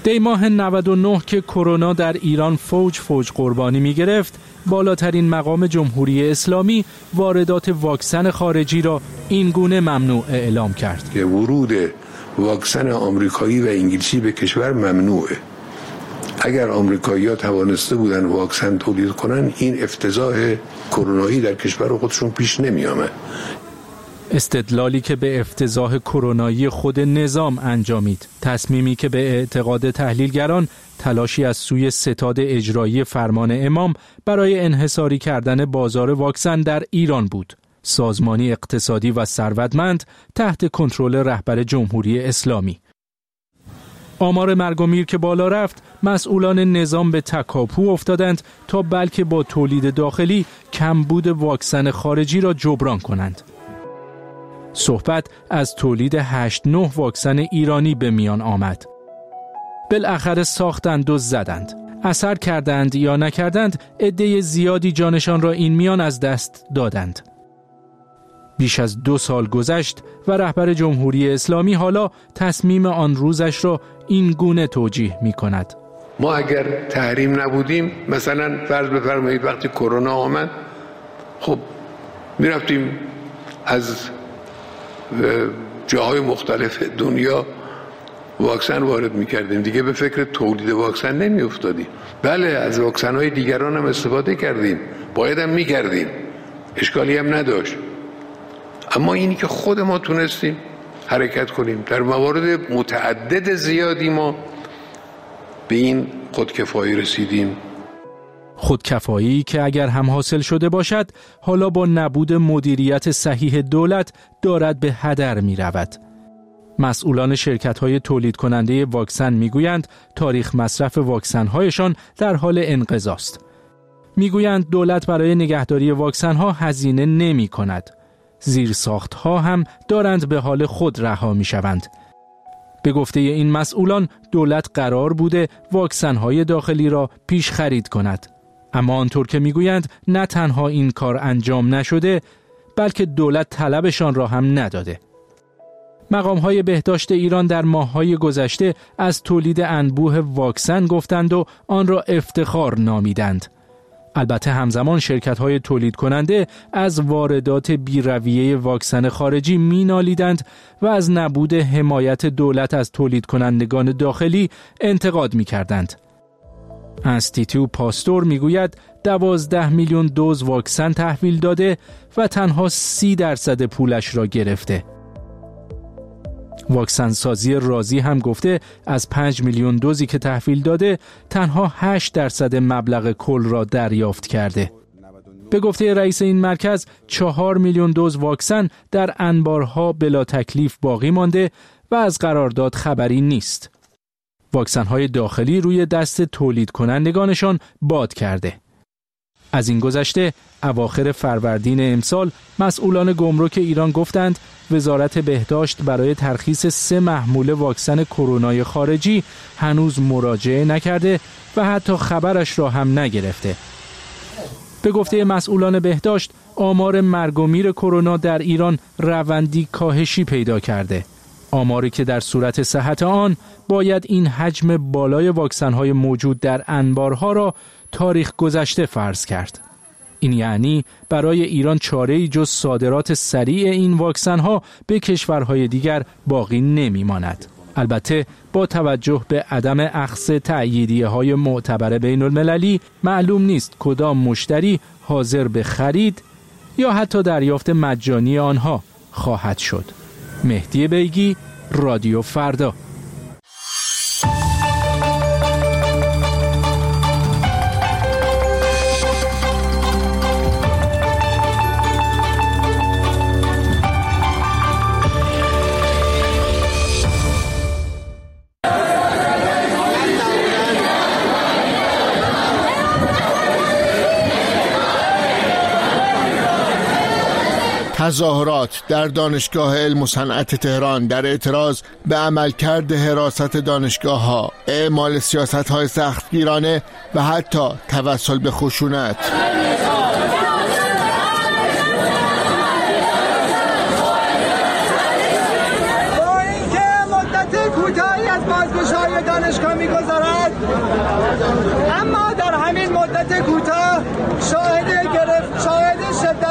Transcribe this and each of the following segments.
دی ماه 99 که کرونا در ایران فوج قربانی می گرفت، بالاترین مقام جمهوری اسلامی واردات واکسن خارجی را این گونه ممنوع اعلام کرد. که ورود واکسن آمریکایی و انگلیسی به کشور ممنوعه. اگر آمریکایی‌ها توانسته بودن واکسن تولید کنن، این افتضاح کرونایی در کشور خودشون پیش نمی آمد. استدلالی که به افتضاح کرونایی خود نظام انجامید، تصمیمی که به اعتقاد تحلیلگران تلاشی از سوی ستاد اجرایی فرمان امام برای انحصاری کردن بازار واکسن در ایران بود. سازمانی اقتصادی و ثروتمند تحت کنترل رهبر جمهوری اسلامی. آمار مرگ و میر که بالا رفت، مسئولان نظام به تکاپو افتادند تا بلکه با تولید داخلی کمبود واکسن خارجی را جبران کنند. صحبت از تولید 8-9 واکسن ایرانی به میان آمد. بالاخره ساختند و زدند. اثر کردند یا نکردند، عده زیادی جانشان را این میان از دست دادند. بیش از 2 سال گذشت و رهبر جمهوری اسلامی حالا تصمیم آن روزش را این گونه توجیه می کند. ما اگر تحریم نبودیم، مثلا فرض بفرمایید وقتی کرونا آمد، خب می رفتیم از جاهای مختلف دنیا واکسن وارد می‌کردیم، دیگه به فکر تولید واکسن نمی‌افتادیم. بله، از واکسن‌های دیگران هم استفاده کردیم، باید هم می‌کردیم، اشکالی هم نداشت. اما اینی که خود ما تونستیم حرکت کنیم، در موارد متعدد زیادی ما به این خودکفایی رسیدیم. خودکفایی که اگر هم حاصل شده باشد، حالا با نبود مدیریت صحیح دولت دارد به هدر می رود. مسئولان شرکت‌های تولید کننده واکسن می‌گویند تاریخ مصرف واکسن‌هایشان در حال انقضاست. می‌گویند دولت برای نگهداری واکسن‌ها هزینه نمی‌کند. زیرساخت‌ها هم دارند به حال خود رها می‌شوند. به گفته این مسئولان دولت قرار بوده واکسن‌های داخلی را پیش خرید کند. اما آنطور که می‌گویند نه تنها این کار انجام نشده، بلکه دولت طلبشان را هم نداده. مقام‌های بهداشت ایران در ماه‌های گذشته از تولید انبوه واکسن گفتند و آن را افتخار نامیدند. البته همزمان شرکت‌های تولید کننده از واردات بی‌رویه واکسن خارجی می‌نالیدند و از نبود حمایت دولت از تولید کنندگان داخلی انتقاد می‌کردند. انستیتو پاستور می‌گوید 12 میلیون دوز واکسن تحویل داده و تنها 30% پولش را گرفته. واکسن سازی رازی هم گفته از 5 میلیون دوزی که تحویل داده تنها 8% مبلغ کل را دریافت کرده. به گفته رئیس این مرکز 4 میلیون دوز واکسن در انبارها بلا تکلیف باقی مانده و از قرارداد خبری نیست. واکسن‌های داخلی روی دست تولید کنندگانشان باد کرده. از این گذشته اواخر فروردین امسال مسئولان گمرک ایران گفتند وزارت بهداشت برای ترخیص 3 محموله واکسن کرونای خارجی هنوز مراجعه نکرده و حتی خبرش را هم نگرفته. به گفته مسئولان بهداشت آمار مرگ و میر کرونا در ایران روندی کاهشی پیدا کرده. آماری که در صورت صحت آن باید این حجم بالای واکسن‌های موجود در انبارها را تاریخ گذشته فرض کرد. این یعنی برای ایران چاره‌ای جز صادرات سریع این واکسن‌ها به کشورهای دیگر باقی نمی‌ماند. البته با توجه به عدم اخذ تأییدیه‌های معتبر بین‌المللی معلوم نیست کدام مشتری حاضر به خرید یا حتی دریافت مجانی آنها خواهد شد. مهدی بیگی، رادیو فردا. تظاهرات در دانشگاه علم و صنعت تهران در اعتراض به عملکرد حراست دانشگاه‌ها، اعمال سیاست‌های سختگیرانه و حتی توسل به خشونت. با اینکه مدت کوتاهی از بازگشایی دانشگاه می‌گذرد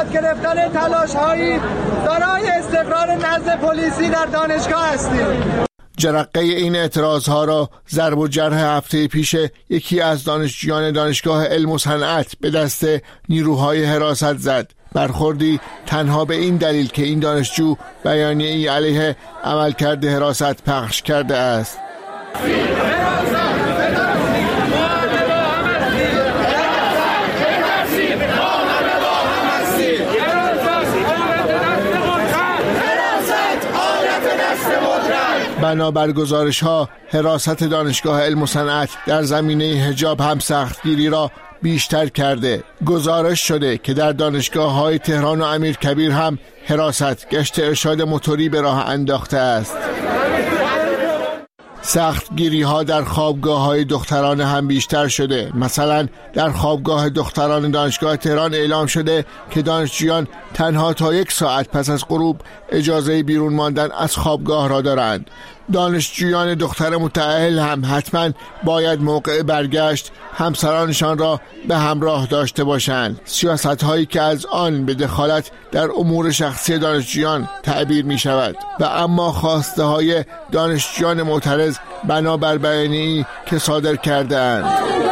صورت گرفتن تلاش‌هایی برای استقرار نظم پلیسی در دانشگاه هستیم. جرقه این اعتراضها را ضرب و جرح هفته پیش یکی از دانشجویان دانشگاه علم و صنعت به دست نیروهای حراست زد. برخوردی تنها به این دلیل که این دانشجو بیانیه‌ای علیه عملکرد حراست پخش کرده است. بنابر گزارش‌ها حراست دانشگاه علم و صنعت در زمینه حجاب هم سختگیری را بیشتر کرده. گزارش شده که در دانشگاه‌های تهران و امیرکبیر هم حراست گشت ارشاد موتوری به راه انداخته است. سختگیری ها در خوابگاه های دختران هم بیشتر شده. مثلا در خوابگاه دختران دانشگاه تهران اعلام شده که دانشجویان تنها تا 1 ساعت پس از غروب اجازه بیرون ماندن از خوابگاه را دارند. دانشجویان دختر متأهل هم حتما باید موقع برگشت همسرانشان را به همراه داشته باشند. سیاست هایی که از آن به دخالت در امور شخصی دانشجویان تعبیر می شود. و اما خواسته های دانشجویان معترض بنابر بیانیه‌ای که صادر کرده اند.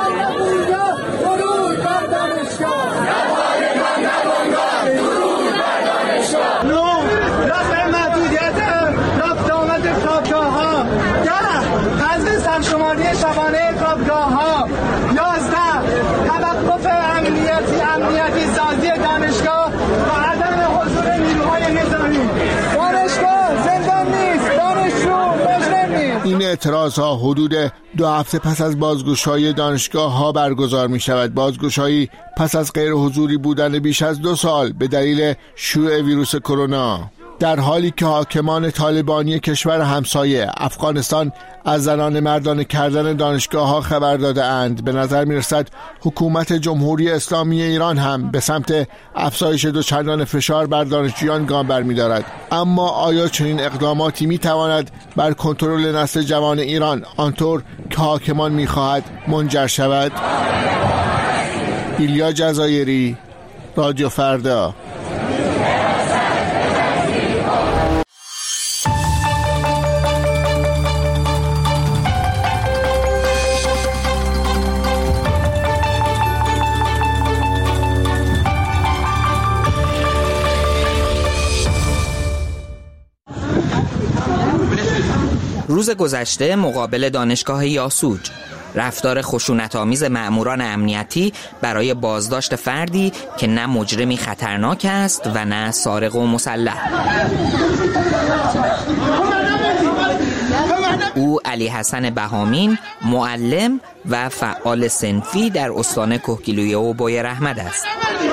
شبانه خوابگاه‌ها 11 توقف امنیتی سازی دانشگاه و عدم حضور نیروهای نظامی. دانشگاه زندان نیست، دانشجو مجرم نیست. این اعتراضها حدود 2 هفته پس از بازگشایی دانشگاه‌ها برگزار می‌شود. بازگشایی پس از غیر حضوری بودن بیش از 2 سال به دلیل شیوع ویروس کرونا. در حالی که حاکمان طالبانی کشور همسایه افغانستان از زنان مردانه کردن دانشگاه‌ها خبر داده اند، به نظر می‌رسد حکومت جمهوری اسلامی ایران هم به سمت افزایش دوچندان فشار بر دانشجویان گام برمی‌دارد. اما آیا چنین اقداماتی می‌تواند بر کنترل نسل جوان ایران آنطور که حاکمان می‌خواهد منجر شود؟ ایلیا جزایری، رادیو فردا. روز گذشته مقابل دانشگاه یاسوج رفتار خشونت‌آمیز مأموران امنیتی برای بازداشت فردی که نه مجرمی خطرناک است و نه سارق و مسلح. او علی حسن بهامین، معلم و فعال صنفی در استان کهگیلویه و بویر احمد است.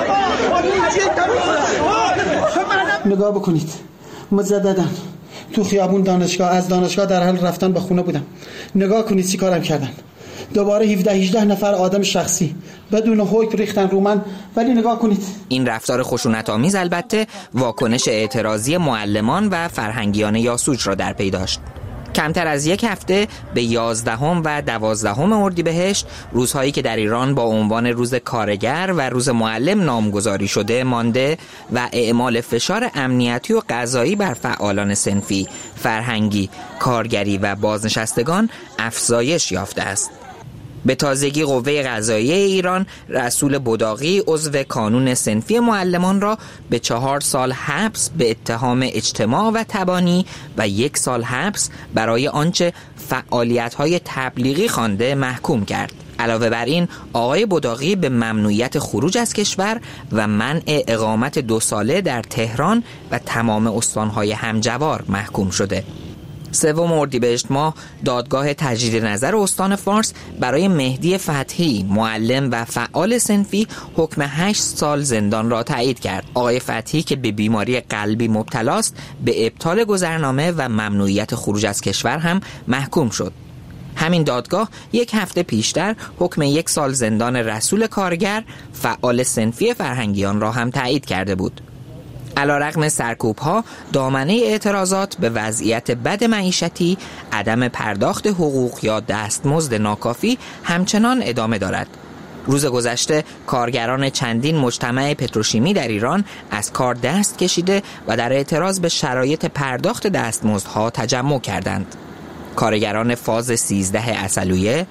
نگاه بکنید، مجدداً تو خیابون دانشگاه، از دانشگاه در حال رفتن به خونه بودم. نگاه کنید چی کارم کردن. دوباره 17-18 نفر آدم شخصی بدون حکم ریختن رو من. ولی نگاه کنید. این رفتار خشونت‌آمیز البته واکنش اعتراضی معلمان و فرهنگیان یاسوج را در پی داشت. کمتر از 1 هفته به 11 و 12 اردیبهشت، روزهایی که در ایران با عنوان روز کارگر و روز معلم نامگذاری شده مانده و اعمال فشار امنیتی و قضایی بر فعالان صنفی، فرهنگی، کارگری و بازنشستگان افزایش یافته است. به تازگی قوه قضاییه ایران رسول بداغی عضو کانون صنفی معلمان را به 4 سال حبس به اتهام اجتماع و تبانی و 1 سال حبس برای آنچه فعالیت‌های تبلیغی خوانده محکوم کرد. علاوه بر این آقای بداغی به ممنوعیت خروج از کشور و منع اقامت 2 ساله در تهران و تمام استان‌های همجوار محکوم شده. 3 اردیبهشت ماه دادگاه تجدید نظر استان فارس برای مهدی فتحی، معلم و فعال صنفی، حکم 8 سال زندان را تایید کرد. آقای فتحی که به بیماری قلبی مبتلاست به ابطال گذرنامه و ممنوعیت خروج از کشور هم محکوم شد. همین دادگاه 1 هفته پیشتر حکم 1 سال زندان رسول کارگر، فعال صنفی فرهنگیان را هم تایید کرده بود. علیرغم سرکوب‌ها، دامنه اعتراضات به وضعیت بد معیشتی، عدم پرداخت حقوق یا دستمزد ناکافی همچنان ادامه دارد. روز گذشته کارگران چندین مجتمع پتروشیمی در ایران از کار دست کشیده و در اعتراض به شرایط پرداخت دستمزدها تجمع کردند. کارگران فاز 13 عسلویه،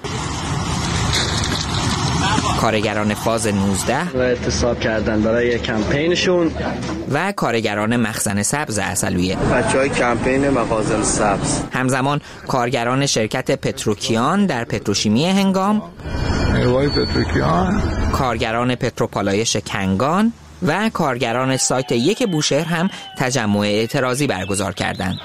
کارگران فاز 19 و اعتصاب کردن برای کمپینشون و کارگران مخزن سبز عسلویه. بچهای کمپین مخازن سبز. همزمان کارگران شرکت پتروکیان در پتروشیمی هنگام، کارگران پتروپالایش کنگان و کارگران سایت 1 بوشهر هم تجمع اعتراضی برگزار کردند.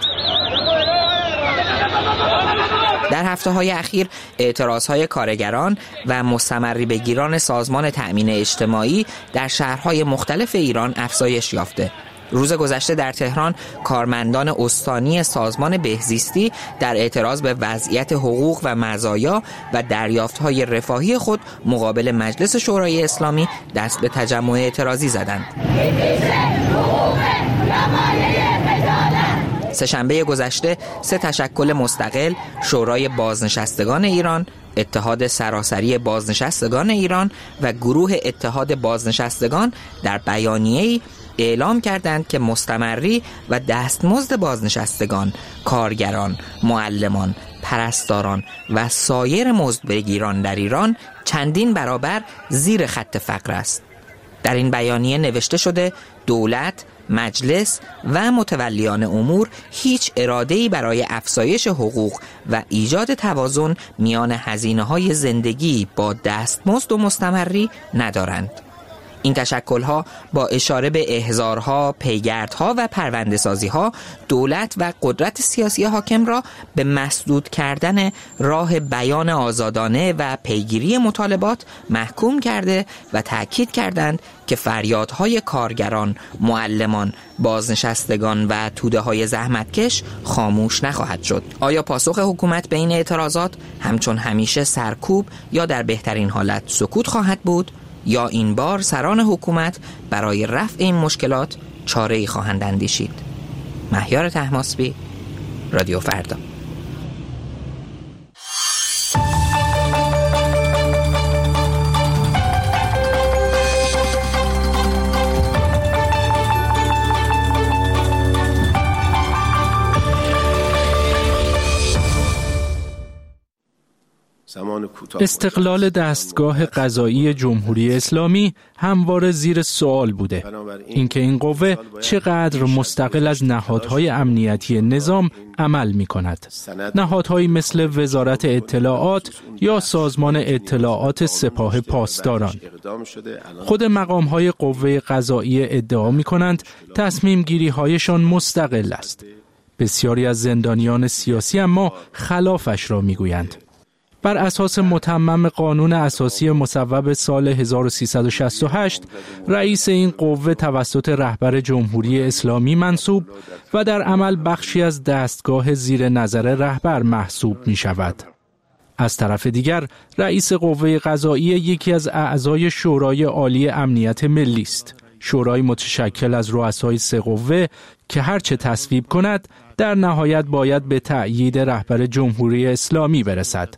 در هفته‌های اخیر اعتراضهای کارگران و مستمری بگیران سازمان تأمین اجتماعی در شهرهای مختلف ایران افزایش یافته. روز گذشته در تهران کارمندان استانی سازمان بهزیستی در اعتراض به وضعیت حقوق و مزایا و دریافت‌های رفاهی خود مقابل مجلس شورای اسلامی دست به تجمع اعتراضی زدند. سه‌شنبه گذشته 3 تشکل مستقل، شورای بازنشستگان ایران، اتحاد سراسری بازنشستگان ایران و گروه اتحاد بازنشستگان در بیانیه‌ای اعلام کردند که مستمری و دستمزد بازنشستگان، کارگران، معلمان، پرستاران و سایر مزدبگیران در ایران چندین برابر زیر خط فقر است. در این بیانیه نوشته شده دولت، مجلس و متولیان امور هیچ اراده‌ای برای افزایش حقوق و ایجاد توازن میان هزینه‌های زندگی با دستمزد و مستمری ندارند. این تشکل‌ها با اشاره به احضارها، پیگردها و پرونده‌سازی‌ها دولت و قدرت سیاسی حاکم را به مسدود کردن راه بیان آزادانه و پیگیری مطالبات محکوم کرده و تأکید کردند که فریادهای کارگران، معلمان، بازنشستگان و توده‌های زحمتکش خاموش نخواهد شد. آیا پاسخ حکومت به این اعتراضات همچون همیشه سرکوب یا در بهترین حالت سکوت خواهد بود؟ یا این بار سران حکومت برای رفع این مشکلات چاره‌ای خواهند اندیشید؟ مهیار طهماسبی، رادیو فردا. استقلال دستگاه قضایی جمهوری اسلامی همواره زیر سوال بوده. اینکه این قوه چقدر مستقل از نهادهای امنیتی نظام عمل می کند. نهادهایی مثل وزارت اطلاعات یا سازمان اطلاعات سپاه پاسداران. خود مقامهای قوه قضایی ادعا می کنند تصمیم گیری هایشان مستقل است. بسیاری از زندانیان سیاسی اما خلافش را می گویند. بر اساس متمم قانون اساسی مصوب سال 1368 رئیس این قوه توسط رهبر جمهوری اسلامی منصوب و در عمل بخشی از دستگاه زیر نظر رهبر محسوب می شود. از طرف دیگر رئیس قوه قضایی یکی از اعضای شورای عالی امنیت ملی است. شورای متشکل از رؤسای 3 قوه که هرچه تصویب کند در نهایت باید به تأیید رهبر جمهوری اسلامی برسد.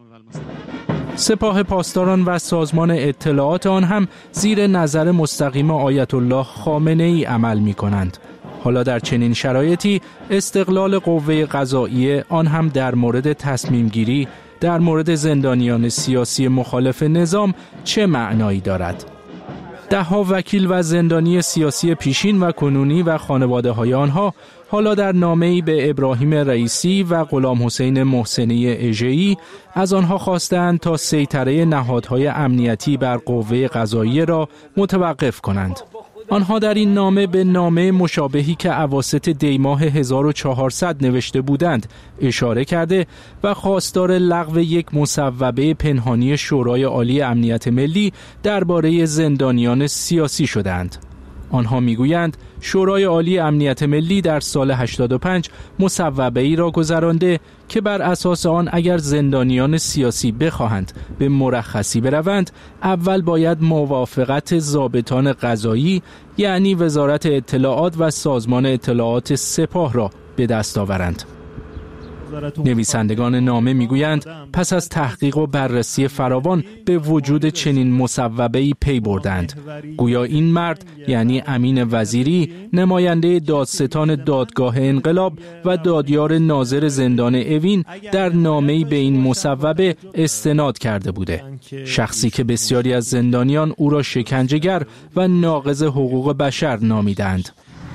سپاه پاسداران و سازمان اطلاعات آن هم زیر نظر مستقیم آیت الله خامنه ای عمل می کنند. حالا در چنین شرایطی استقلال قوه قضایی آن هم در مورد تصمیم گیری در مورد زندانیان سیاسی مخالف نظام چه معنایی دارد؟ 10 وکیل و زندانی سیاسی پیشین و کنونی و خانواده های آنها حالا در نامه‌ای به ابراهیم رئیسی و غلام حسین محسنی اژه‌ای از آنها خواستند تا سیطره نهادهای امنیتی بر قوه قضاییه را متوقف کنند. آنها در این نامه به نامه مشابهی که اواسط دیماه 1400 نوشته بودند اشاره کرده و خواستار لغو یک مصوبه پنهانی شورای عالی امنیت ملی درباره زندانیان سیاسی شدند. آنها میگویند شورای عالی امنیت ملی در سال 85 مصوبه‌ای را گذرانده که بر اساس آن اگر زندانیان سیاسی بخواهند به مرخصی بروند اول باید موافقت ضابطان قضایی یعنی وزارت اطلاعات و سازمان اطلاعات سپاه را به دست آورند. نویسندگان نامه میگویند پس از تحقیق و بررسی فراوان به وجود چنین مصوبه‌ای پی بردند. گویا این مرد یعنی امین وزیری نماینده دادستان دادگاه انقلاب و دادیار ناظر زندان اوین در نامه‌ای به این مصوبه استناد کرده بوده. شخصی که بسیاری از زندانیان او را شکنجهگر و ناقض حقوق بشر نامیدند.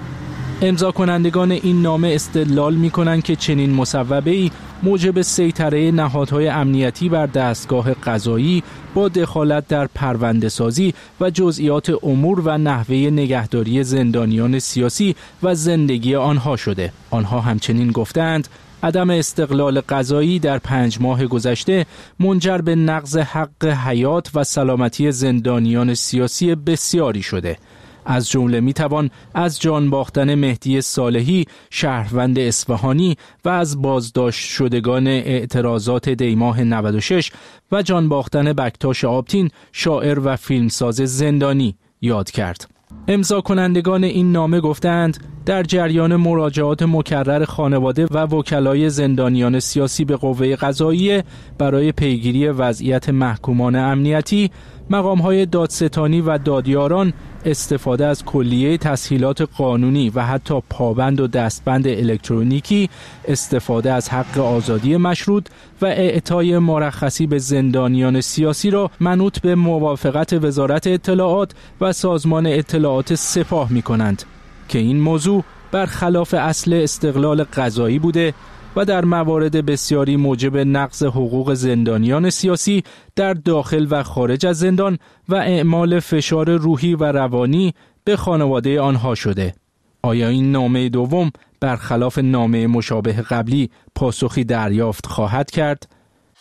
امضا کنندگان این نامه استدلال می‌کنند که چنین مصوبه‌ای موجب سیطره نهادهای امنیتی بر دستگاه قضایی با دخالت در پرونده‌سازی و جزئیات امور و نحوه نگهداری زندانیان سیاسی و زندگی آنها شده. آنها همچنین گفتند عدم استقلال قضایی در 5 ماه گذشته منجر به نقض حق حیات و سلامتی زندانیان سیاسی بسیاری شده. از جمله میتوان از جان باختن مهدی صالحی شهروند اصفهانی و از بازداشت شدگان اعتراضات دیماه 96 و جان باختن بکتاش آبتین شاعر و فیلمساز زندانی یاد کرد. امضا کنندگان این نامه گفتند در جریان مراجعات مکرر خانواده و وکلای زندانیان سیاسی به قوه قضاییه برای پیگیری وضعیت محکومان امنیتی، مقام‌های دادستانی و دادیاران استفاده از کلیه تسهیلات قانونی و حتی پابند و دستبند الکترونیکی، استفاده از حق آزادی مشروط و اعطای مرخصی به زندانیان سیاسی را منوط به موافقت وزارت اطلاعات و سازمان اطلاعات سپاه می‌کنند که این موضوع برخلاف اصل استقلال قضایی بوده و در موارد بسیاری موجب نقض حقوق زندانیان سیاسی در داخل و خارج از زندان و اعمال فشار روحی و روانی به خانواده آنها شده. آیا این نامه دوم برخلاف نامه مشابه قبلی پاسخی دریافت خواهد کرد؟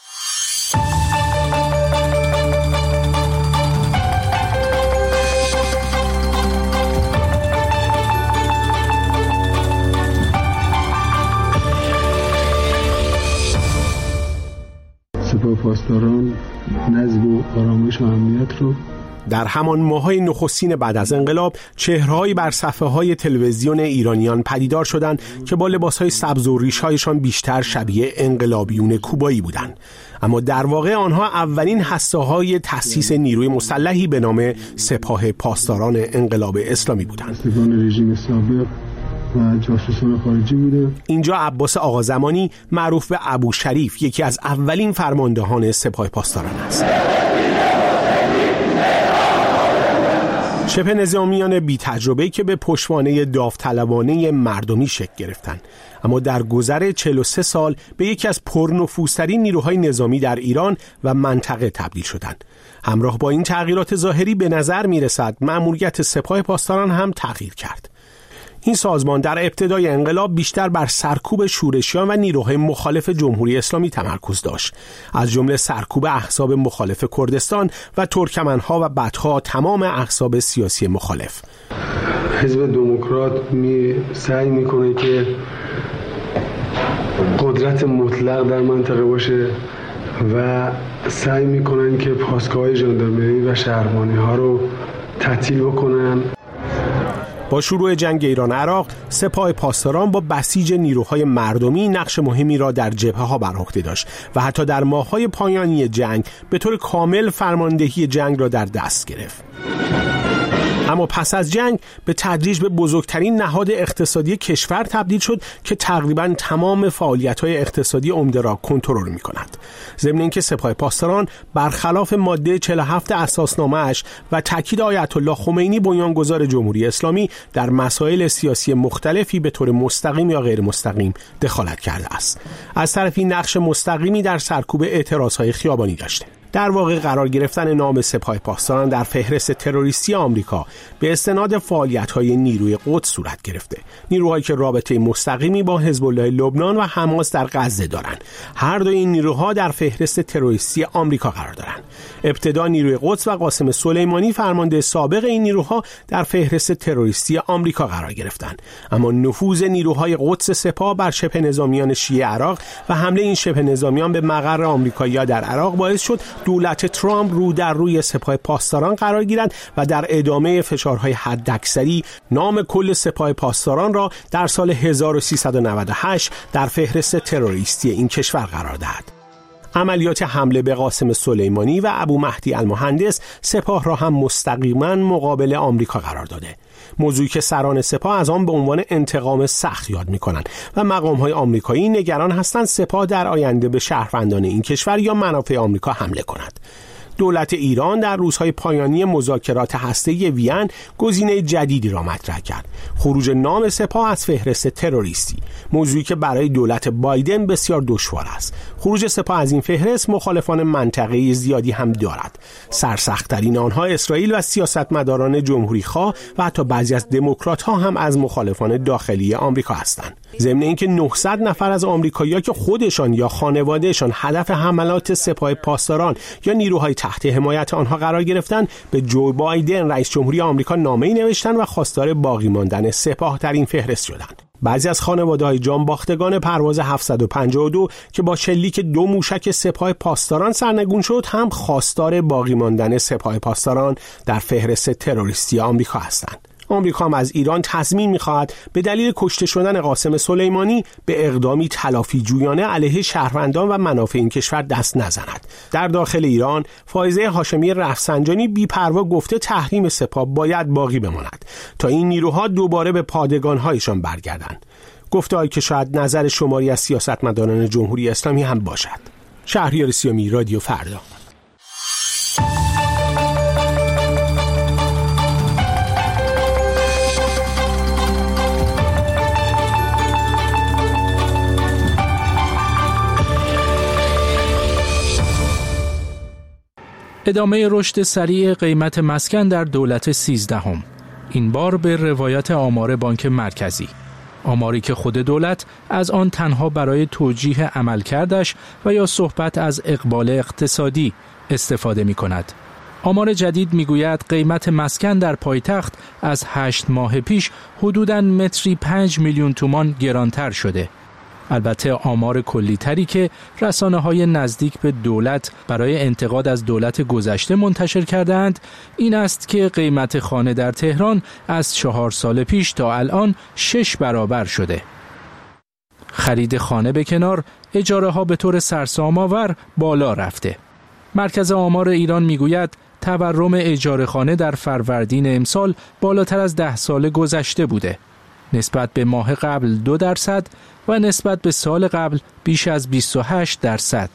سپاه پاسداران نظم و آرامش و امنیت رو در همان ماه‌های نخستین بعد از انقلاب چهره‌هایی بر صفحه‌های تلویزیون ایرانیان پدیدار شدند که با لباس‌های سبز و ریش‌هایشان بیشتر شبیه انقلابیون کوبایی بودند، اما در واقع آنها اولین هسته‌های تأسیس نیروی مسلحی به نام سپاه پاسداران انقلاب اسلامی بودند. سپاهان رژیم سابق و جاسوسان خارجی بوده. اینجا عباس آقازمانی معروف به ابو شریف یکی از اولین فرماندهان سپاه پاسداران است. شبه نظامیان بی تجربه‌ای که به پشتوانه داوطلبانه مردمی شکل گرفتند، اما در گذر 43 سال به یکی از پرنفوذترین نیروهای نظامی در ایران و منطقه تبدیل شدند. همراه با این تغییرات ظاهری به نظر می‌رسد مأموریت سپاه پاسداران هم تغییر کرد. این سازمان در ابتدای انقلاب بیشتر بر سرکوب شورشیان و نیروهای مخالف جمهوری اسلامی تمرکز داشت، از جمله سرکوب احزاب مخالف کردستان و ترکمنها و بعدها تمام احزاب سیاسی مخالف. حزب دموکرات سعی میکنه که قدرت مطلق در منطقه باشه و سعی میکنن که پاسگاه ژاندارمری و شهربانی ها رو تعطیل بکنن. با شروع جنگ ایران عراق، سپاه پاسداران با بسیج نیروهای مردمی نقش مهمی را در جبهه‌ها بر عهده داشت و حتی در ماه‌های پایانی جنگ به طور کامل فرماندهی جنگ را در دست گرفت. اما پس از جنگ به تدریج به بزرگترین نهاد اقتصادی کشور تبدیل شد که تقریباً تمام فعالیت‌های اقتصادی عمده را کنترل می‌کند. ضمن اینکه سپاه پاسداران برخلاف ماده 47 اساسنامه‌اش و تاکید آیت الله خمینی بنیانگذار جمهوری اسلامی در مسائل سیاسی مختلفی به طور مستقیم یا غیر مستقیم دخالت کرده است. از طرفی نقش مستقیمی در سرکوب اعتراض‌های خیابانی داشته. در واقع قرار گرفتن نام سپاه پاسداران در فهرست تروریستی آمریکا به استناد فعالیت‌های نیروی قدس صورت گرفته، نیروهایی که رابطه مستقیمی با حزب الله لبنان و حماس در غزه دارند. هر دو این نیروها در فهرست تروریستی آمریکا قرار دارند. ابتدا نیروی قدس و قاسم سلیمانی فرمانده سابق این نیروها در فهرست تروریستی آمریکا قرار گرفتند، اما نفوذ نیروهای قدس سپاه بر شبه نظامیان شیعه عراق و حمله این شبه نظامیان به مقر آمریکایی‌ها در عراق باعث شد دولت ترامپ رو در روی سپاه پاسداران قرار گیرند و در ادامه فشارهای حداکثری نام کل سپاه پاسداران را در سال 1398 در فهرست تروریستی این کشور قرار دهد. عملیات حمله به قاسم سلیمانی و ابو مهدی المهندس سپاه را هم مستقیما مقابل آمریکا قرار داده. موضوعی که سران سپاه از آن به عنوان انتقام سخت یاد می‌کنند و مقام‌های آمریکایی نگران هستند سپاه در آینده به شهروندان این کشور یا منافع آمریکا حمله کند. دولت ایران در روزهای پایانی مذاکرات هسته‌ای وین گزینه جدیدی را مطرح کرد: خروج نام سپاه از فهرست تروریستی، موضوعی که برای دولت بایدن بسیار دشوار است. خروج سپاه از این فهرست مخالفان منطقه‌ای زیادی هم دارد. سرسخت‌ترین آنها اسرائیل و سیاستمداران جمهوری‌خواه و حتی بعضی از دموکرات‌ها هم از مخالفان داخلی آمریکا هستند. ضمن اینکه 900 نفر از آمریکایی‌ها که خودشان یا خانوادهشان هدف حملات سپاه پاسداران یا نیروهای تحت حمایت آنها قرار گرفتند، به جو بایدن رئیس جمهوری آمریکا نامه‌ای نوشتند و خواستار باقی ماندن سپاه در این فهرست شدند. بعضی از خانواده‌های جانباختگان پرواز 752 که با شلیک 2 موشک سپاه پاسداران سرنگون شد هم خواستار باقی ماندن سپاه پاسداران در فهرست تروریستی آمریکا هستند. آمریکا هم از ایران تضمین می‌خواهد به دلیل کشته شدن قاسم سلیمانی به اقدامی تلافی جویانه علیه شهروندان و منافع این کشور دست نزند. در داخل ایران فائزه هاشمی رفسنجانی بی‌پروا گفته تحریم سپاه باید باقی بماند تا این نیروها دوباره به پادگان‌هایشان برگردند. گفته‌ای که شاید نظر شماری از سیاستمداران جمهوری اسلامی هم باشد. شهریار سیامی، رادیو فردا. ادامه رشد سریع قیمت مسکن در دولت 13 این بار به روایت آمار بانک مرکزی، آماری که خود دولت از آن تنها برای توجیه عملکردش و یا صحبت از اقبال اقتصادی استفاده می کند. آمار جدید می گوید قیمت مسکن در پایتخت از 8 ماه پیش حدوداً متری 5 میلیون تومان گرانتر شده. البته آمار کلی تری که رسانه‌های نزدیک به دولت برای انتقاد از دولت گذشته منتشر کردند این است که قیمت خانه در تهران از 4 سال پیش تا الان 6 برابر شده. خرید خانه به کنار، اجاره ها به طور سرسام‌آور بالا رفته. مرکز آمار ایران میگوید تورم اجاره خانه در فروردین امسال بالاتر از 10 سال گذشته بوده. نسبت به ماه قبل 2% و نسبت به سال قبل بیش از 28%.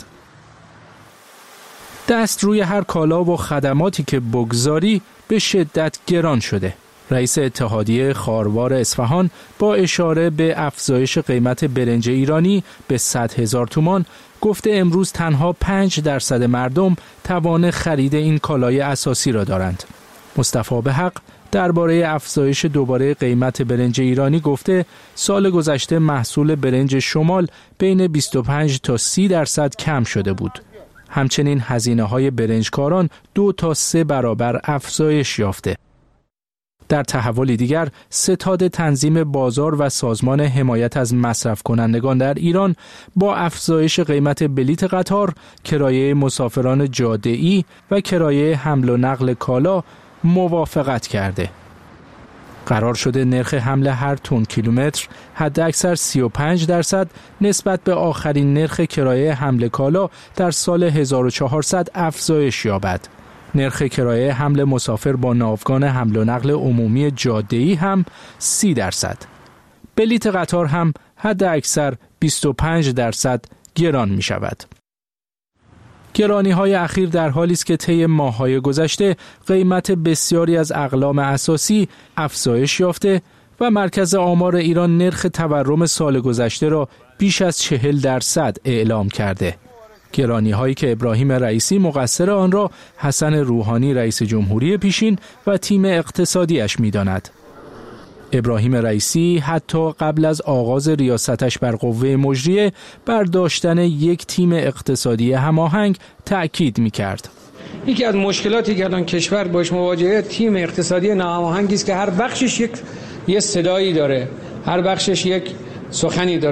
دست روی هر کالا و خدماتی که بگذاری به شدت گران شده. رئیس اتحادیه خاروار اصفهان با اشاره به افزایش قیمت برنج ایرانی به 100,000 تومان گفته امروز تنها 5% مردم توان خرید این کالای اساسی را دارند. مصطفی بحق درباره افزایش دوباره قیمت برنج ایرانی گفته سال گذشته محصول برنج شمال بین 25 تا 30% کم شده بود. همچنین هزینه‌های برنجکاران 2 تا 3 برابر افزایش یافته. در تحولی دیگر، ستاد تنظیم بازار و سازمان حمایت از مصرف کنندگان در ایران با افزایش قیمت بلیت قطار، کرایه مسافران جاده‌ای و کرایه حمل و نقل کالا موافقت کرده. قرار شده نرخ حمل هر تن کیلومتر حداکثر 35% نسبت به آخرین نرخ کرایه حمل کالا در سال 1400 افزایش یابد. نرخ کرایه حمل مسافر با ناوگان حمل و نقل عمومی جاده‌ای هم 30%. بلیت قطار هم حداکثر 25% گران می شود. گرانی‌های اخیر در حالی است که طی ماه‌های گذشته قیمت بسیاری از اقلام اساسی افزایش یافته و مرکز آمار ایران نرخ تورم سال گذشته را بیش از 40% اعلام کرده. گرانی‌هایی که ابراهیم رئیسی مقصر آن را حسن روحانی رئیس جمهوری پیشین و تیم اقتصادیش می‌داند. ابراهیم رئیسی حتی قبل از آغاز ریاستش بر قوه مجریه بر داشتن یک تیم اقتصادی هماهنگ تأکید می‌کرد. یکی از مشکلاتی که الان کشور باش مواجهه تیم اقتصادی ناهماهنگی است که هر بخشش یک صدایی داره، هر بخشش یک سخنی داره.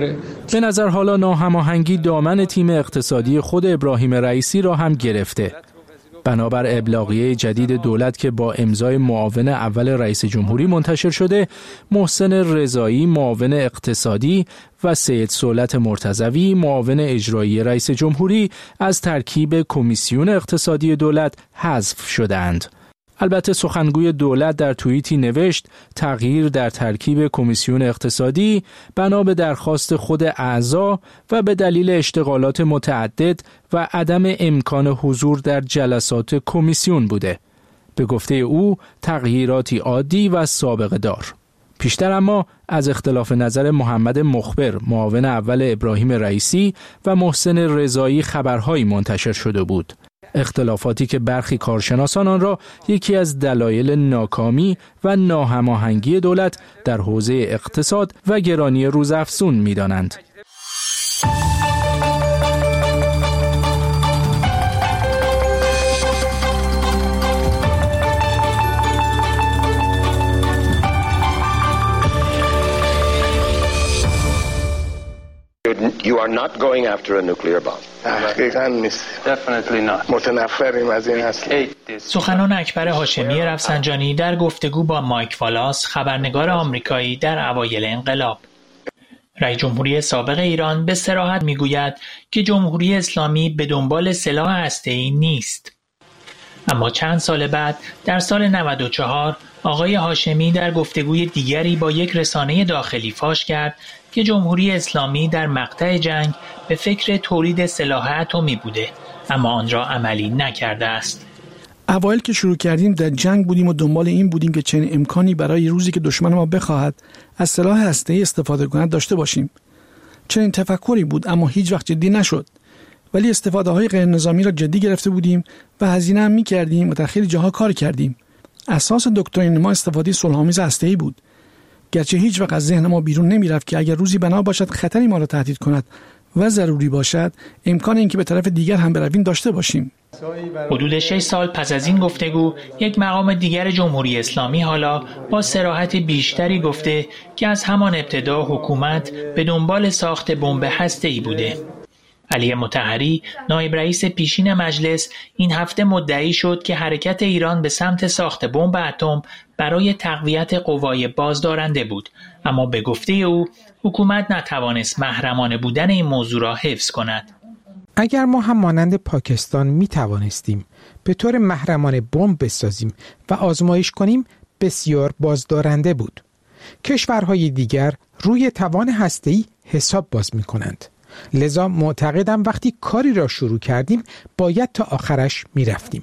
به نظر حالا ناهماهنگی دامن تیم اقتصادی خود ابراهیم رئیسی را هم گرفته. بنابر ابلاغیه جدید دولت که با امضای معاون اول رئیس جمهوری منتشر شده، محسن رضایی معاون اقتصادی و سید صولت مرتضوی معاون اجرایی رئیس جمهوری از ترکیب کمیسیون اقتصادی دولت حذف شدند. البته سخنگوی دولت در توییتی نوشت تغییر در ترکیب کمیسیون اقتصادی بنا به درخواست خود اعضا و به دلیل اشتغالات متعدد و عدم امکان حضور در جلسات کمیسیون بوده. به گفته او تغییراتی عادی و سابقه دار. پیشتر اما از اختلاف نظر محمد مخبر معاون اول ابراهیم رئیسی و محسن رضایی خبرهایی منتشر شده بود. اختلافاتی که برخی کارشناسان آن را یکی از دلایل ناکامی و ناهماهنگی دولت در حوزه اقتصاد و گرانی روزافزون می‌دانند. You are not going after a nuclear bomb. حقیقاً نیست. Definitely not. متنفریم از این اصل. سخنان اکبر هاشمی رفسنجانی در گفتگو با مایک والاس خبرنگار آمریکایی در اوایل انقلاب. رئیس جمهوری سابق ایران به صراحت میگوید که جمهوری اسلامی به دنبال سلاح هسته‌ای نیست. اما چند سال بعد در سال 94 آقای هاشمی در گفتگوی دیگری با یک رسانه داخلی فاش کرد که جمهوری اسلامی در مقطع جنگ به فکر تولید سلاح اتمی بوده اما آن را عملی نکرده است. اوایل که شروع کردیم در جنگ بودیم و دنبال این بودیم که چنین امکانی برای روزی که دشمن ما بخواهد از سلاح هسته‌ای استفاده کند داشته باشیم. چنین تفکری بود اما هیچ وقت جدی نشد. ولی استفاده های غیر نظامی را جدی گرفته بودیم و هزینه هم می‌کردیم و در خیلی جاها کار کردیم. اساس دکترین ما استفاده صلح‌آمیز هسته‌ای بود. گرچه هیچ وقت از ذهن ما بیرون نمی‌رفت که اگر روزی بنا باشد خطری ما را تهدید کند و ضروری باشد امکان اینکه به طرف دیگر هم برویم داشته باشیم. حدود 6 سال پس از این گفتگو یک مقام دیگر جمهوری اسلامی حالا با صراحت بیشتری گفته که از همان ابتدا حکومت به دنبال ساخت بمب هسته‌ای بوده. علی مطهری نایب رئیس پیشین مجلس این هفته مدعی شد که حرکت ایران به سمت ساخت بمب اتم برای تقویت قوای بازدارنده بود، اما به گفته او حکومت نتوانست محرمانه بودن این موضوع را حفظ کند. اگر ما هم مانند پاکستان می توانستیم به طور محرمانه بمب بسازیم و آزمایش کنیم بسیار بازدارنده بود. کشورهای دیگر روی توان هسته‌ای حساب باز می کنند. لذا معتقدم وقتی کاری را شروع کردیم باید تا آخرش می رفتیم.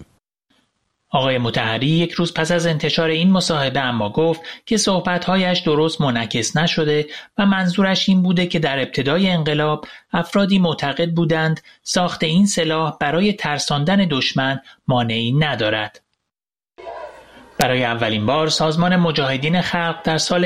آقای مطهری یک روز پس از انتشار این مصاحبه اما گفت که صحبت‌هایش درست منعکس نشده و منظورش این بوده که در ابتدای انقلاب افرادی معتقد بودند ساخت این سلاح برای ترساندن دشمن مانعی ندارد. برای اولین بار سازمان مجاهدین خلق در سال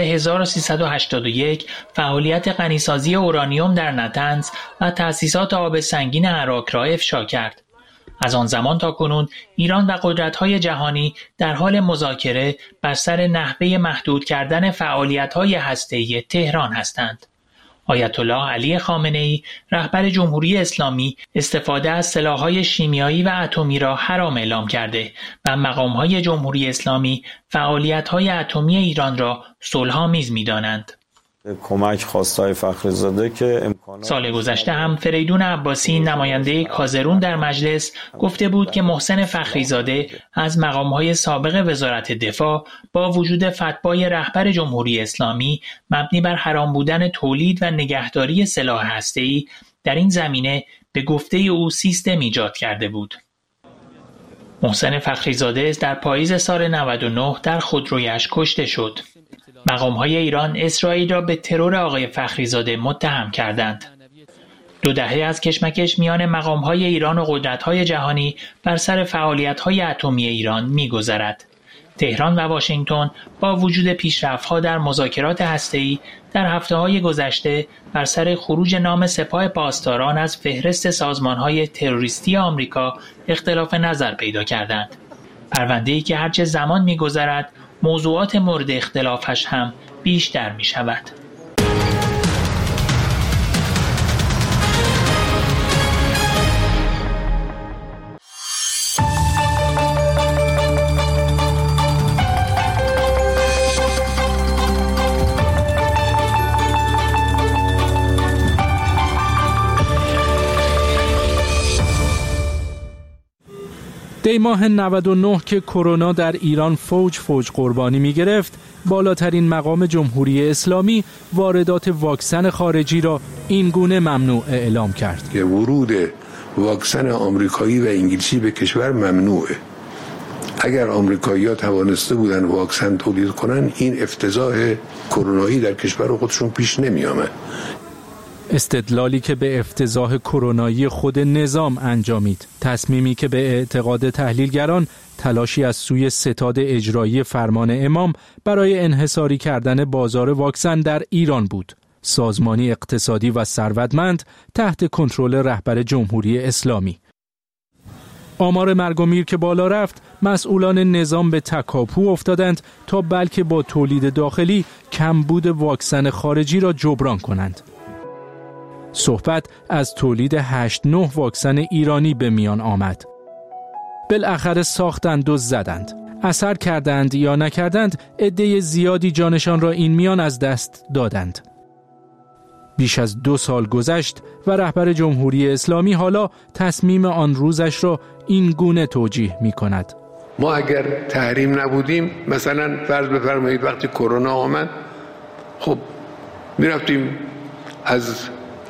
1381 فعالیت غنیسازی اورانیوم در نطنز و تأسیسات آب سنگین عراق را افشا کرد. از آن زمان تا کنون ایران و قدرت‌های جهانی در حال مذاکره بر سر نحوه محدود کردن فعالیت‌های هسته‌ای تهران هستند. آیت الله علی خامنه‌ای رهبر جمهوری اسلامی استفاده از سلاح‌های شیمیایی و اتمی را حرام اعلام کرده و مقام‌های جمهوری اسلامی فعالیت‌های اتمی ایران را صلح‌آمیز می‌دانند. کمک خواستای فخریزاده که امکانات سال گذشته هم فریدون عباسی نماینده کازرون در مجلس گفته بود که محسن فخریزاده از مقام‌های سابق وزارت دفاع با وجود فتوای رهبر جمهوری اسلامی مبنی بر حرام بودن تولید و نگهداری سلاح هسته‌ای در این زمینه به گفته او سیستم ایجاد کرده بود. محسن فخریزاده در پاییز سال 99 در خودرویش کشته شد. مقام‌های ایران اسرائیل را به ترور آقای فخریزاده متهم کردند. 2 دهه از کشمکش میان مقام‌های ایران و قدرت‌های جهانی بر سر فعالیت‌های اتمی ایران می‌گذرد. تهران و واشنگتن با وجود پیشرفت‌ها در مذاکرات هسته‌ای در هفته‌های گذشته بر سر خروج نام سپاه پاسداران از فهرست سازمان‌های تروریستی آمریکا اختلاف نظر پیدا کردند. پرونده‌ای که هرچه زمان می‌گذرد موضوعات مورد اختلافش هم بیشتر می شود. دی ماه 99 که کرونا در ایران فوج قربانی می گرفت، بالاترین مقام جمهوری اسلامی واردات واکسن خارجی را این گونه ممنوع اعلام کرد که ورود واکسن آمریکایی و انگلیسی به کشور ممنوعه. اگر آمریکایی‌ها توانسته بودن واکسن تولید کنن، این افتضاح کرونایی در کشور خودشون پیش نمی آمد. استدلالی که به افتضاح کرونایی خود نظام انجامید، تصمیمی که به اعتقاد تحلیلگران تلاشی از سوی ستاد اجرایی فرمان امام برای انحصاری کردن بازار واکسن در ایران بود. سازمانی اقتصادی و ثروتمند تحت کنترل رهبر جمهوری اسلامی. آمار مرگ و میر که بالا رفت، مسئولان نظام به تکاپو افتادند تا بلکه با تولید داخلی کمبود واکسن خارجی را جبران کنند. صحبت از تولید 8-9 واکسن ایرانی به میان آمد. بالاخره ساختند و زدند. اثر کردند یا نکردند، عده زیادی جانشان را این میان از دست دادند. بیش از 2 سال گذشت و رهبر جمهوری اسلامی حالا تصمیم آن روزش را این گونه توجیه می کند. ما اگر تحریم نبودیم، مثلا فرض بفرمایید وقتی کرونا آمد، خب میرفتیم از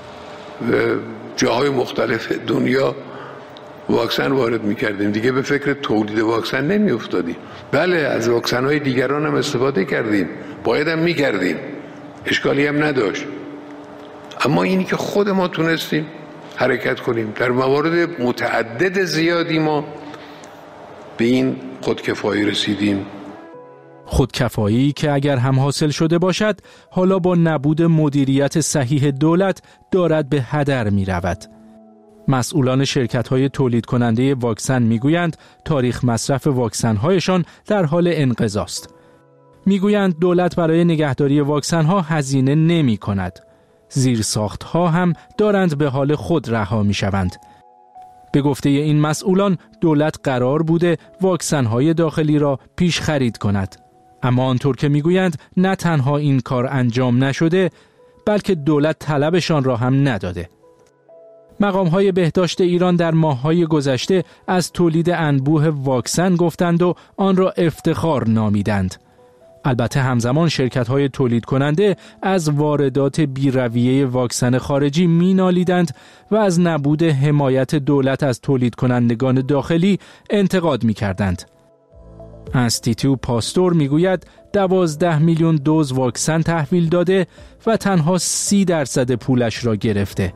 جاهای مختلف دنیا واکسن وارد میکردیم، دیگه به فکر تولید واکسن نمی افتادیم. بله، از واکسن های دیگران هم استفاده کردیم، باید هم میکردیم، اشکالی هم نداشت. اما اینی که خود ما تونستیم حرکت کنیم، در موارد متعدد زیادی ما به این خودکفایی رسیدیم. خودکفایی که اگر هم حاصل شده باشد، حالا با نبود مدیریت صحیح دولت دارد به هدر می رود. مسئولان شرکت‌های تولید کننده واکسن میگویند تاریخ مصرف واکسن‌هایشان در حال انقضاست. میگویند دولت برای نگهداری واکسن‌ها هزینه نمی کند. زیرساخت‌ها هم دارند به حال خود رها می‌شوند. به گفته این مسئولان، دولت قرار بوده واکسن‌های داخلی را پیش خرید کند. اما آنطور که میگویند نه تنها این کار انجام نشده، بلکه دولت طلبشان را هم نداده. مقام‌های بهداشت ایران در ماه‌های گذشته از تولید انبوه واکسن گفتند و آن را افتخار نامیدند. البته همزمان شرکت‌های تولید کننده از واردات بی‌رویه واکسن خارجی می‌نالیدند و از نبود حمایت دولت از تولید کنندگان داخلی انتقاد می‌کردند. انستیتو پاستور میگوید 12 میلیون دوز واکسن تحویل داده و تنها 30% پولش را گرفته.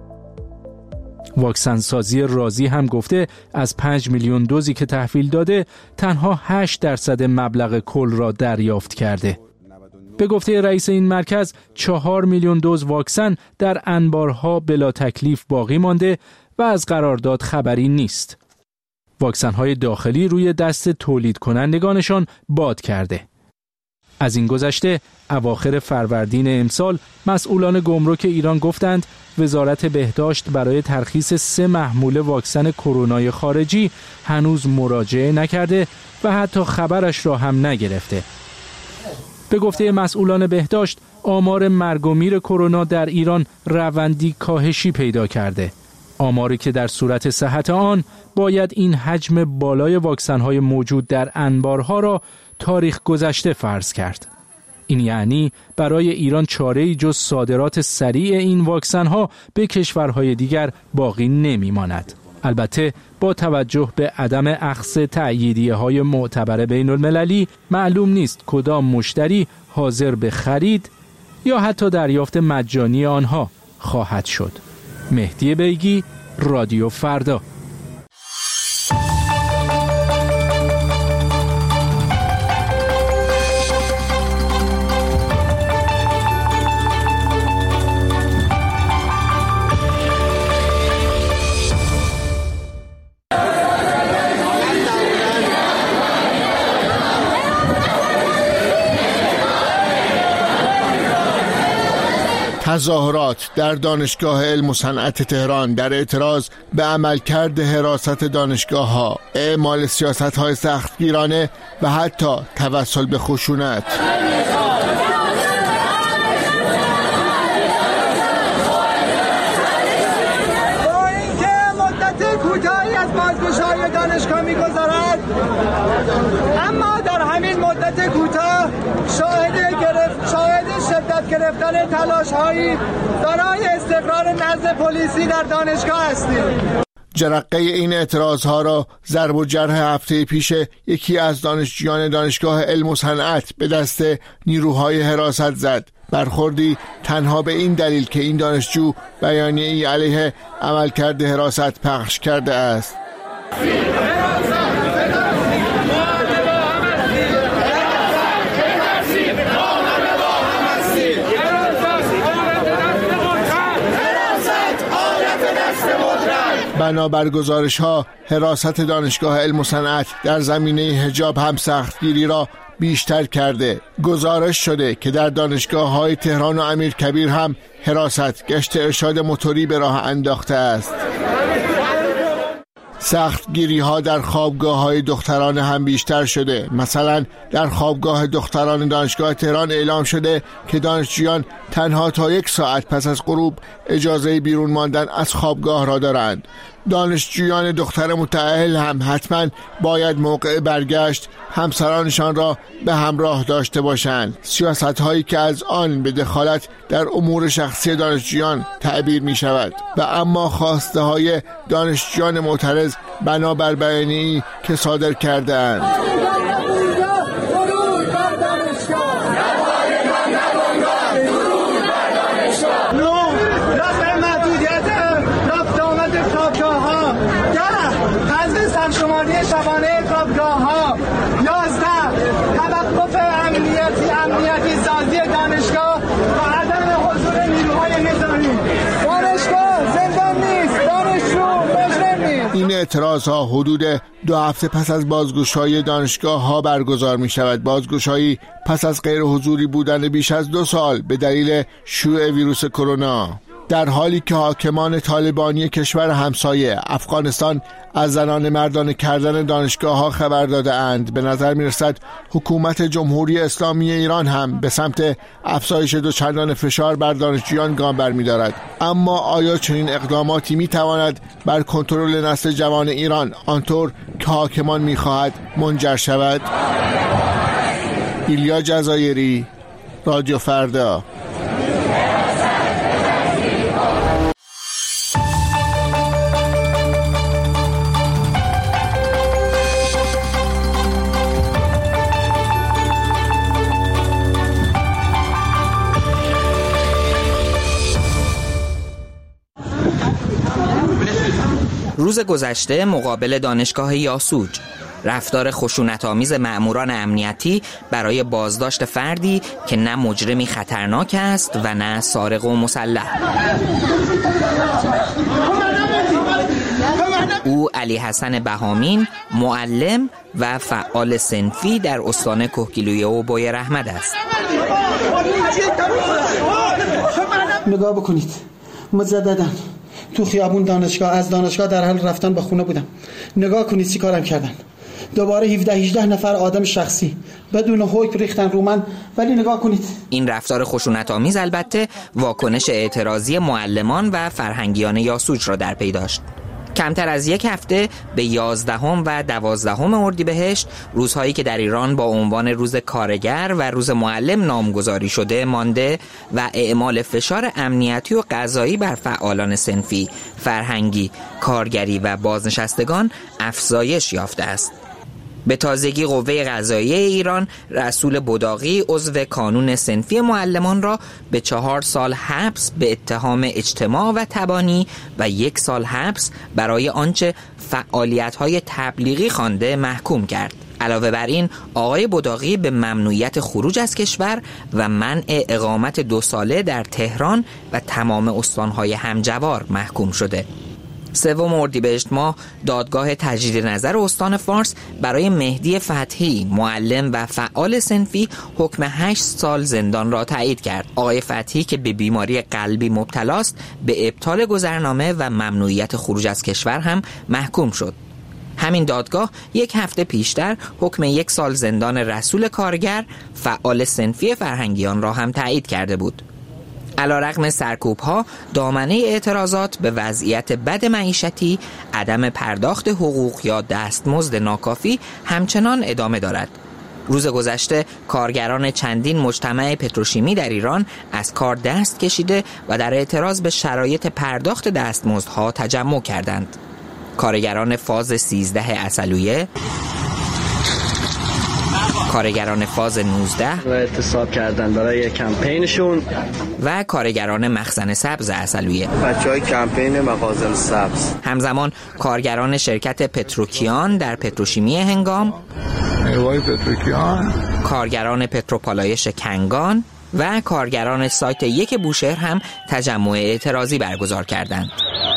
واکسن سازی رازی هم گفته از 5 میلیون دوزی که تحویل داده تنها 8% مبلغ کل را دریافت کرده. به گفته رئیس این مرکز 4 میلیون دوز واکسن در انبارها بلا تکلیف باقی مانده و از قرارداد خبری نیست. واکسن‌های داخلی روی دست تولید کنندگانشان باد کرده. از این گذشته اواخر فروردین امسال مسئولان گمرک ایران گفتند وزارت بهداشت برای ترخیص 3 محموله واکسن کرونای خارجی هنوز مراجعه نکرده و حتی خبرش را هم نگرفته. به گفته مسئولان بهداشت آمار مرگ و میر کرونا در ایران روندی کاهشی پیدا کرده. آماری که در صورت صحت آن باید این حجم بالای واکسن‌های موجود در انبارها را تاریخ گذشته فرض کرد. این یعنی برای ایران چاره‌ای جز صادرات سریع این واکسن‌ها به کشورهای دیگر باقی نمی‌ماند. البته با توجه به عدم اخذ تأییدیه‌های معتبر بین‌المللی معلوم نیست کدام مشتری حاضر به خرید یا حتی دریافت مجانی آنها خواهد شد. مهدی بیگی، رادیو فردا. تظاهرات در دانشگاه علم و صنعت تهران در اعتراض به عملکرد حراست دانشگاه‌ها، اعمال سیاست‌های سختگیرانه و حتی توسل به خشونت. با اینکه مدت کوتاهی از بازگشایی دانشگاه می‌گذرد، یاد گرفتن تلاش‌هایی برای استقرار نظم پلیسی در دانشگاه هستیم. جرقه این اعتراضها را ضرب و جرح هفته پیش یکی از دانشجویان دانشگاه علم و صنعت به دست نیروهای حراست زد. برخوردی تنها به این دلیل که این دانشجو بیانیه‌ای علیه عملکرد حراست پخش کرده است. بنابر گزارش‌ها حراست دانشگاه علم و صنعت در زمینه حجاب هم سختگیری را بیشتر کرده. گزارش شده که در دانشگاه‌های تهران و امیرکبیر هم حراست گشت ارشاد موتوری به راه انداخته است. سختگیری ها در خوابگاه های دختران هم بیشتر شده. مثلا در خوابگاه دختران دانشگاه تهران اعلام شده که دانشجویان تنها تا 1 ساعت پس از غروب اجازه بیرون ماندن از خوابگاه را دارند. دانشجویان دختر متأهل هم حتما باید موقع برگشت همسرانشان را به همراه داشته باشند. سیاست هایی که از آن به دخالت در امور شخصی دانشجویان تعبیر می شود. و اما خواسته های دانشجویان معترض بنابر بیانیه‌ای که صادر کرده اند. شبانه خوابگاه‌ها 11 توقف امنیتی سازی دانشگاه و عدم حضور نیروهای نظامی. دانشگاه زندان نیست، دانشجو مجرم نیست. این اعتراضها حدود 2 هفته پس از بازگشایی دانشگاه ها برگزار می شود. بازگشایی پس از غیر حضوری بودن بیش از 2 سال به دلیل شیوع ویروس کرونا، در حالی که حاکمان طالبانی کشور همسایه افغانستان از زنان مردانه کردن دانشگاه ها خبر داده اند. به نظر می رسد حکومت جمهوری اسلامی ایران هم به سمت افزایش دوچندان فشار بر دانشجویان گام برمی دارد. اما آیا چنین اقداماتی می تواند بر کنترل نسل جوان ایران آنطور که حاکمان می خواهد منجر شود؟ ایلیا جزایری، رادیو فردا. روز گذشته مقابل دانشگاه یاسوج رفتار خشونت‌آمیز مأموران امنیتی برای بازداشت فردی که نه مجرمی خطرناک است و نه سارق و مسلح. او علی حسن بهامین، معلم و فعال صنفی در استان کهگیلویه و بویر احمد است. نگاه بکنید، مجدداً تو خیابون دانشگاه از دانشگاه در حال رفتن به خونه بودم. نگاه کنید چی کارم کردن. دوباره 17-18 نفر آدم شخصی بدون حکم ریختن رو من. ولی نگاه کنید. این رفتار خشونت‌آمیز البته واکنش اعتراضی معلمان و فرهنگیان یاسوج را در پی داشت. کمتر از 1 هفته به 11 و 12 اردیبهشت، روزهایی که در ایران با عنوان روز کارگر و روز معلم نامگذاری شده مانده و اعمال فشار امنیتی و قضایی بر فعالان صنفی، فرهنگی، کارگری و بازنشستگان افزایش یافته است. به تازگی قوه قضاییه ایران رسول بداغی عضو کانون صنفی معلمان را به 4 سال حبس به اتهام اجتماع و تبانی و 1 سال حبس برای آنچه فعالیت‌های تبلیغی خوانده محکوم کرد. علاوه بر این آقای بداغی به ممنوعیت خروج از کشور و منع اقامت 2 ساله در تهران و تمام استان‌های همجوار محکوم شده. 3 اردیبهشت ماه دادگاه تجدید نظر استان فارس برای مهدی فتحی، معلم و فعال صنفی، حکم 8 سال زندان را تایید کرد. آقای فتحی که به بیماری قلبی مبتلاست به ابطال گذرنامه و ممنوعیت خروج از کشور هم محکوم شد. همین دادگاه 1 هفته پیشتر حکم 1 سال زندان رسول کارگر، فعال صنفی فرهنگیان را هم تایید کرده بود. علیرغم سرکوب‌ها، دامنه اعتراضات به وضعیت بد معیشتی، عدم پرداخت حقوق یا دستمزد ناکافی همچنان ادامه دارد. روز گذشته کارگران چندین مجتمع پتروشیمی در ایران از کار دست کشیده و در اعتراض به شرایط پرداخت دستمزدها تجمع کردند. کارگران فاز 13 عسلویه، کارگران فاز 19 و اعتصاب کردن برای کمپینشون و کارگران مخزن سبز عسلویه. بچهای کمپین مخازن سبز. همزمان کارگران شرکت پتروکیان در پتروشیمی هنگام، کارگران پتروپالایش کنگان و کارگران سایت 1 بوشهر هم تجمع اعتراضی برگزار کردند.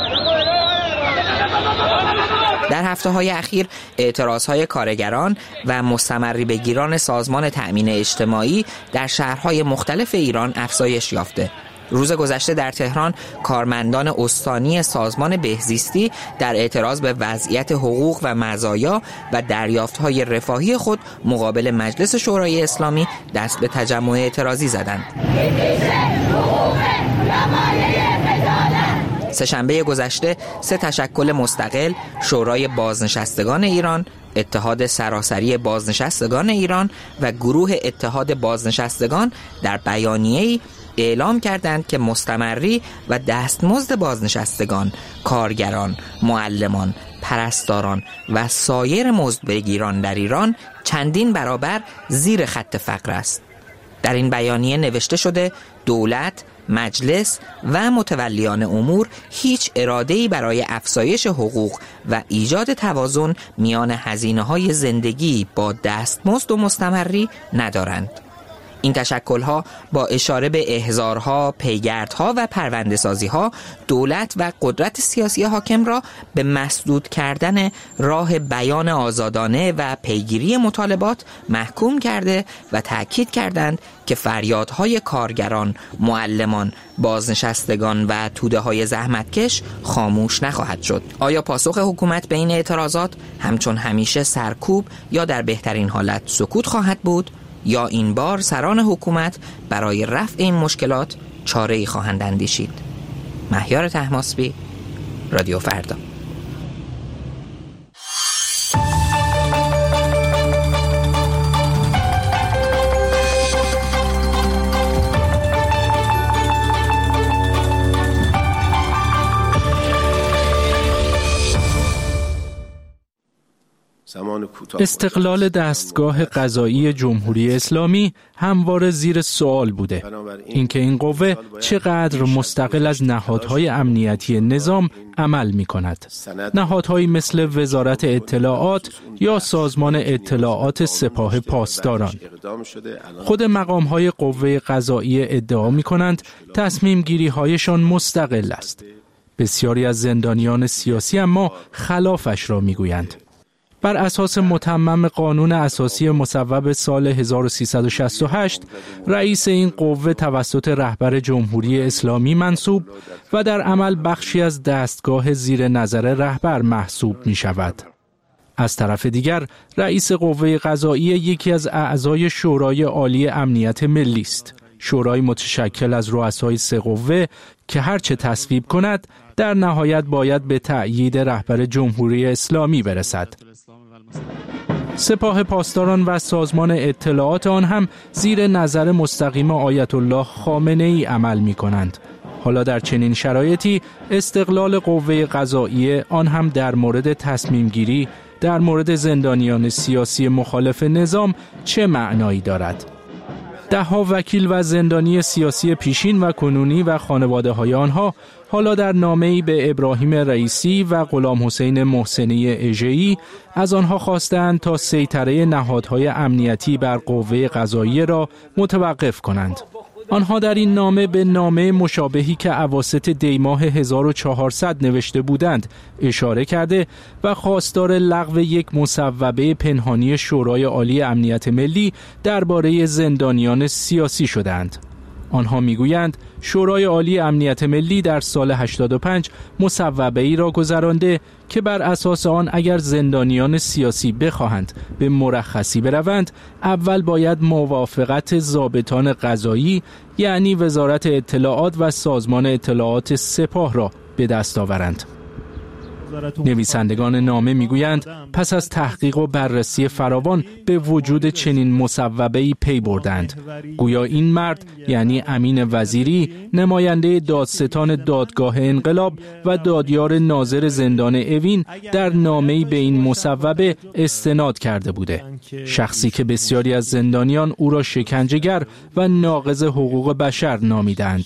در هفته‌های اخیر اعتراضهای کارگران و مستمری بگیران سازمان تأمین اجتماعی در شهرهای مختلف ایران افزایش یافته. روز گذشته در تهران کارمندان استانی سازمان بهزیستی در اعتراض به وضعیت حقوق و مزایا و دریافت‌های رفاهی خود مقابل مجلس شورای اسلامی دست به تجمع اعتراضی زدند. سه‌شنبه گذشته 3 تشکل مستقل، شورای بازنشستگان ایران، اتحاد سراسری بازنشستگان ایران و گروه اتحاد بازنشستگان در بیانیه‌ای اعلام کردند که مستمری و دستمزد بازنشستگان، کارگران، معلمان، پرستاران و سایر مزدبگیران در ایران چندین برابر زیر خط فقر است. در این بیانیه نوشته شده دولت، مجلس و متولیان امور هیچ اراده‌ای برای افزایش حقوق و ایجاد توازن میان هزینه‌های زندگی با دستمزد و مستمری ندارند. این تشکل‌ها با اشاره به احضارها، پیگردها و پرونده‌سازی‌ها دولت و قدرت سیاسی حاکم را به مسدود کردن راه بیان آزادانه و پیگیری مطالبات محکوم کرده و تأکید کردند که فریادهای کارگران، معلمان، بازنشستگان و توده‌های زحمتکش خاموش نخواهد شد. آیا پاسخ حکومت به این اعتراضات همچون همیشه سرکوب یا در بهترین حالت سکوت خواهد بود؟ یا این بار سران حکومت برای رفع این مشکلات چاره‌ای خواهند اندیشید؟ مهیار طهماسبی، رادیو فردا. استقلال دستگاه قضایی جمهوری اسلامی همواره زیر سوال بوده. اینکه این قوه چقدر مستقل از نهادهای امنیتی نظام عمل می کند. نهادهایی مثل وزارت اطلاعات یا سازمان اطلاعات سپاه پاسداران. خود مقامهای قوه قضایی ادعا می کنند تصمیم گیری هایشان مستقل است. بسیاری از زندانیان سیاسی اما خلافش را می گویند. بر اساس متمم قانون اساسی مصوب سال 1368 رئیس این قوه توسط رهبر جمهوری اسلامی منصوب و در عمل بخشی از دستگاه زیر نظر رهبر محسوب می شود. از طرف دیگر رئیس قوه قضایی یکی از اعضای شورای عالی امنیت ملی است. شورای متشکل از رؤسای 3 قوه که هرچه تصویب کند در نهایت باید به تأیید رهبر جمهوری اسلامی برسد. سپاه پاسداران و سازمان اطلاعات آن هم زیر نظر مستقیم آیت الله خامنه ای عمل می کنند. حالا در چنین شرایطی استقلال قوه قضایی آن هم در مورد تصمیم گیری در مورد زندانیان سیاسی مخالف نظام چه معنایی دارد؟ 10 وکیل و زندانی سیاسی پیشین و کنونی و خانواده های آنها حالا در نامه‌ای به ابراهیم رئیسی و غلام حسین محسنی اژه‌ای از آنها خواستند تا سیطره نهادهای امنیتی بر قوه قضاییه را متوقف کنند. آنها در این نامه به نامه مشابهی که اواسط دیماه 1400 نوشته بودند اشاره کرده و خواستار لغو یک مصوبه پنهانی شورای عالی امنیت ملی درباره زندانیان سیاسی شدند. آنها میگویند شورای عالی امنیت ملی در سال 85 مصوبه‌ای را گذرانده که بر اساس آن اگر زندانیان سیاسی بخواهند به مرخصی بروند اول باید موافقت ضابطان قضایی یعنی وزارت اطلاعات و سازمان اطلاعات سپاه را به دست آورند. نویسندگان نامه میگویند پس از تحقیق و بررسی فراوان به وجود چنین مصوبه‌ای پی بردند. گویا این مرد یعنی امین وزیری نماینده دادستان دادگاه انقلاب و دادیار ناظر زندان اوین در نامه‌ای به این مصوبه استناد کرده بوده. شخصی که بسیاری از زندانیان او را شکنجهگر و ناقض حقوق بشر نامیدند.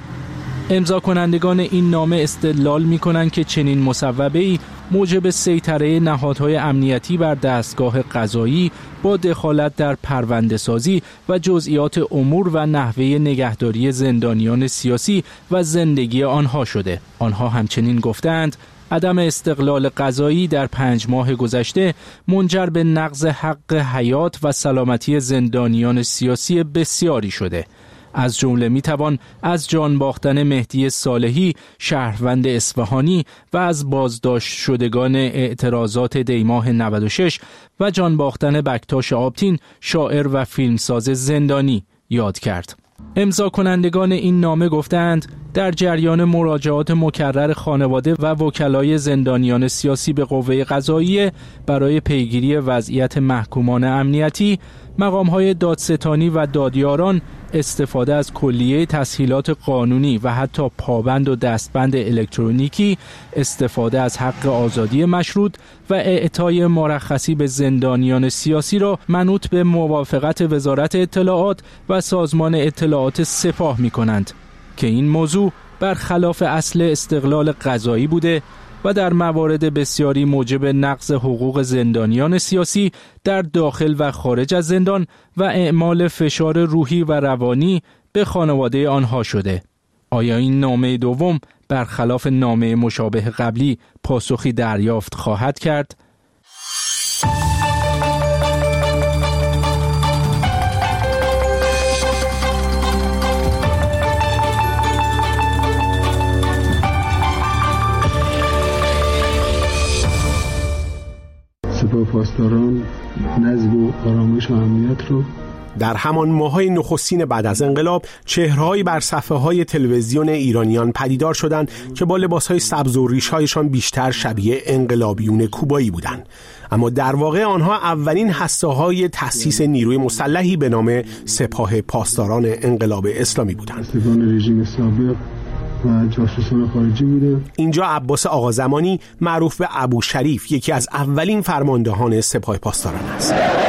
امضا کنندگان این نامه استدلال می‌کنند که چنین مصوبه‌ای موجب سیطره نهادهای امنیتی بر دستگاه قضایی با دخالت در پرونده‌سازی و جزئیات امور و نحوه نگهداری زندانیان سیاسی و زندگی آنها شده. آنها همچنین گفتند عدم استقلال قضایی در 5 ماه گذشته منجر به نقض حق حیات و سلامتی زندانیان سیاسی بسیاری شده. از جمله میتوان از جان باختن مهدی صالحی شهروند اصفهانی و از بازداشت شدگان اعتراضات دیماه 96 و جان باختن بکتاش آبتین شاعر و فیلمساز زندانی یاد کرد. امضا کنندگان این نامه گفتند در جریان مراجعات مکرر خانواده و وکلای زندانیان سیاسی به قوه قضاییه برای پیگیری وضعیت محکومان امنیتی، مقام‌های دادستانی و دادیاران استفاده از کلیه تسهیلات قانونی و حتی پابند و دستبند الکترونیکی، استفاده از حق آزادی مشروط و اعطای مرخصی به زندانیان سیاسی را منوط به موافقت وزارت اطلاعات و سازمان اطلاعات سپاه می‌کنند که این موضوع برخلاف اصل استقلال قضایی بوده و در موارد بسیاری موجب نقض حقوق زندانیان سیاسی در داخل و خارج از زندان و اعمال فشار روحی و روانی به خانواده آنها شده. آیا این نامه دوم برخلاف نامه مشابه قبلی پاسخی دریافت خواهد کرد؟ سپاه پاسداران نظم و آرامش و امنیت رو در همان ماه‌های نخستین بعد از انقلاب چهره‌هایی بر صفحه‌های تلویزیون ایرانیان پدیدار شدند که با لباس‌های سبز و ریش‌هایشان بیشتر شبیه انقلابیون کوبایی بودند، اما در واقع آنها اولین هسته‌های تأسیس نیروی مسلحی به نام سپاه پاسداران انقلاب اسلامی بودند. پاسداران رژیم سابق و جاسوسان خارجی بوده. اینجا عباس آقازمانی معروف به ابو شریف یکی از اولین فرماندهان سپاه پاسداران است.